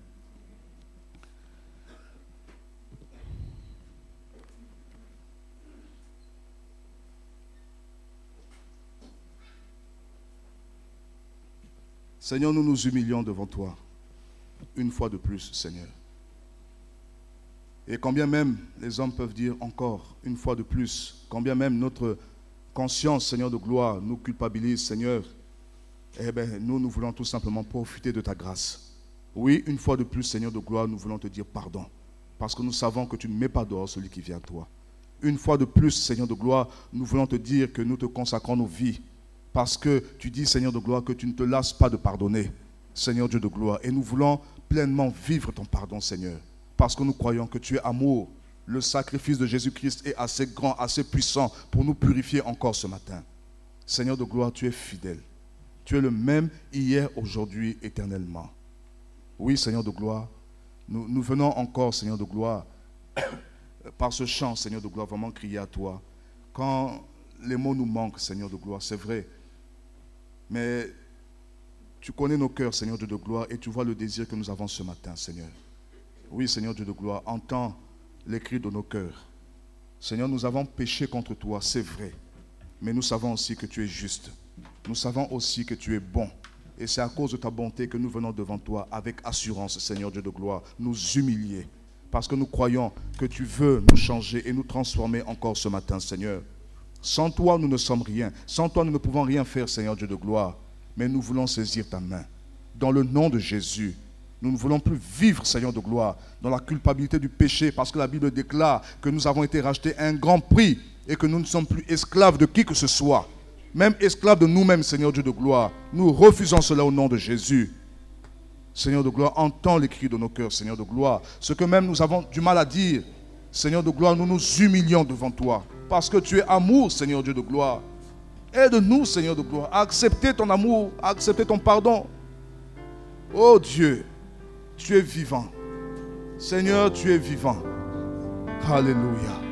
Seigneur, nous nous humilions devant toi, une fois de plus, Seigneur. Et quand bien même les hommes peuvent dire encore, une fois de plus, quand bien même notre conscience, Seigneur de gloire, nous culpabilise, Seigneur, eh bien, nous voulons tout simplement profiter de ta grâce. Oui, une fois de plus, Seigneur de gloire, nous voulons te dire pardon, parce que nous savons que tu ne mets pas dehors celui qui vient à toi. Une fois de plus, Seigneur de gloire, nous voulons te dire que nous te consacrons nos vies, parce que tu dis, Seigneur de gloire, que tu ne te lasses pas de pardonner, Seigneur Dieu de gloire. Et nous voulons pleinement vivre ton pardon, Seigneur, parce que nous croyons que tu es amour. Le sacrifice de Jésus-Christ est assez grand, assez puissant pour nous purifier encore ce matin. Seigneur de gloire, tu es fidèle. Tu es le même hier, aujourd'hui, éternellement. Oui, Seigneur de gloire, nous venons encore, Seigneur de gloire, par ce chant, Seigneur de gloire, vraiment crier à toi. Quand les mots nous manquent, Seigneur de gloire, c'est vrai. Mais tu connais nos cœurs, Seigneur Dieu de gloire, et tu vois le désir que nous avons ce matin, Seigneur. Oui, Seigneur Dieu de gloire, entends les cris de nos cœurs. Seigneur, nous avons péché contre toi, c'est vrai. Mais nous savons aussi que tu es juste. Nous savons aussi que tu es bon. Et c'est à cause de ta bonté que nous venons devant toi avec assurance, Seigneur Dieu de gloire, nous humilier. Parce que nous croyons que tu veux nous changer et nous transformer encore ce matin, Seigneur. Sans toi, nous ne sommes rien. Sans toi, nous ne pouvons rien faire, Seigneur Dieu de gloire. Mais nous voulons saisir ta main. Dans le nom de Jésus, nous ne voulons plus vivre, Seigneur de gloire, dans la culpabilité du péché, parce que la Bible déclare que nous avons été rachetés à un grand prix et que nous ne sommes plus esclaves de qui que ce soit. Même esclaves de nous-mêmes, Seigneur Dieu de gloire. Nous refusons cela au nom de Jésus. Seigneur de gloire, entends les cris de nos cœurs, Seigneur de gloire. Ce que même nous avons du mal à dire, Seigneur de gloire, nous nous humilions devant toi. Parce que tu es amour, Seigneur Dieu de gloire. Aide-nous, Seigneur de gloire, à accepter ton amour, à accepter ton pardon. Oh Dieu, tu es vivant. Seigneur, tu es vivant. Alléluia.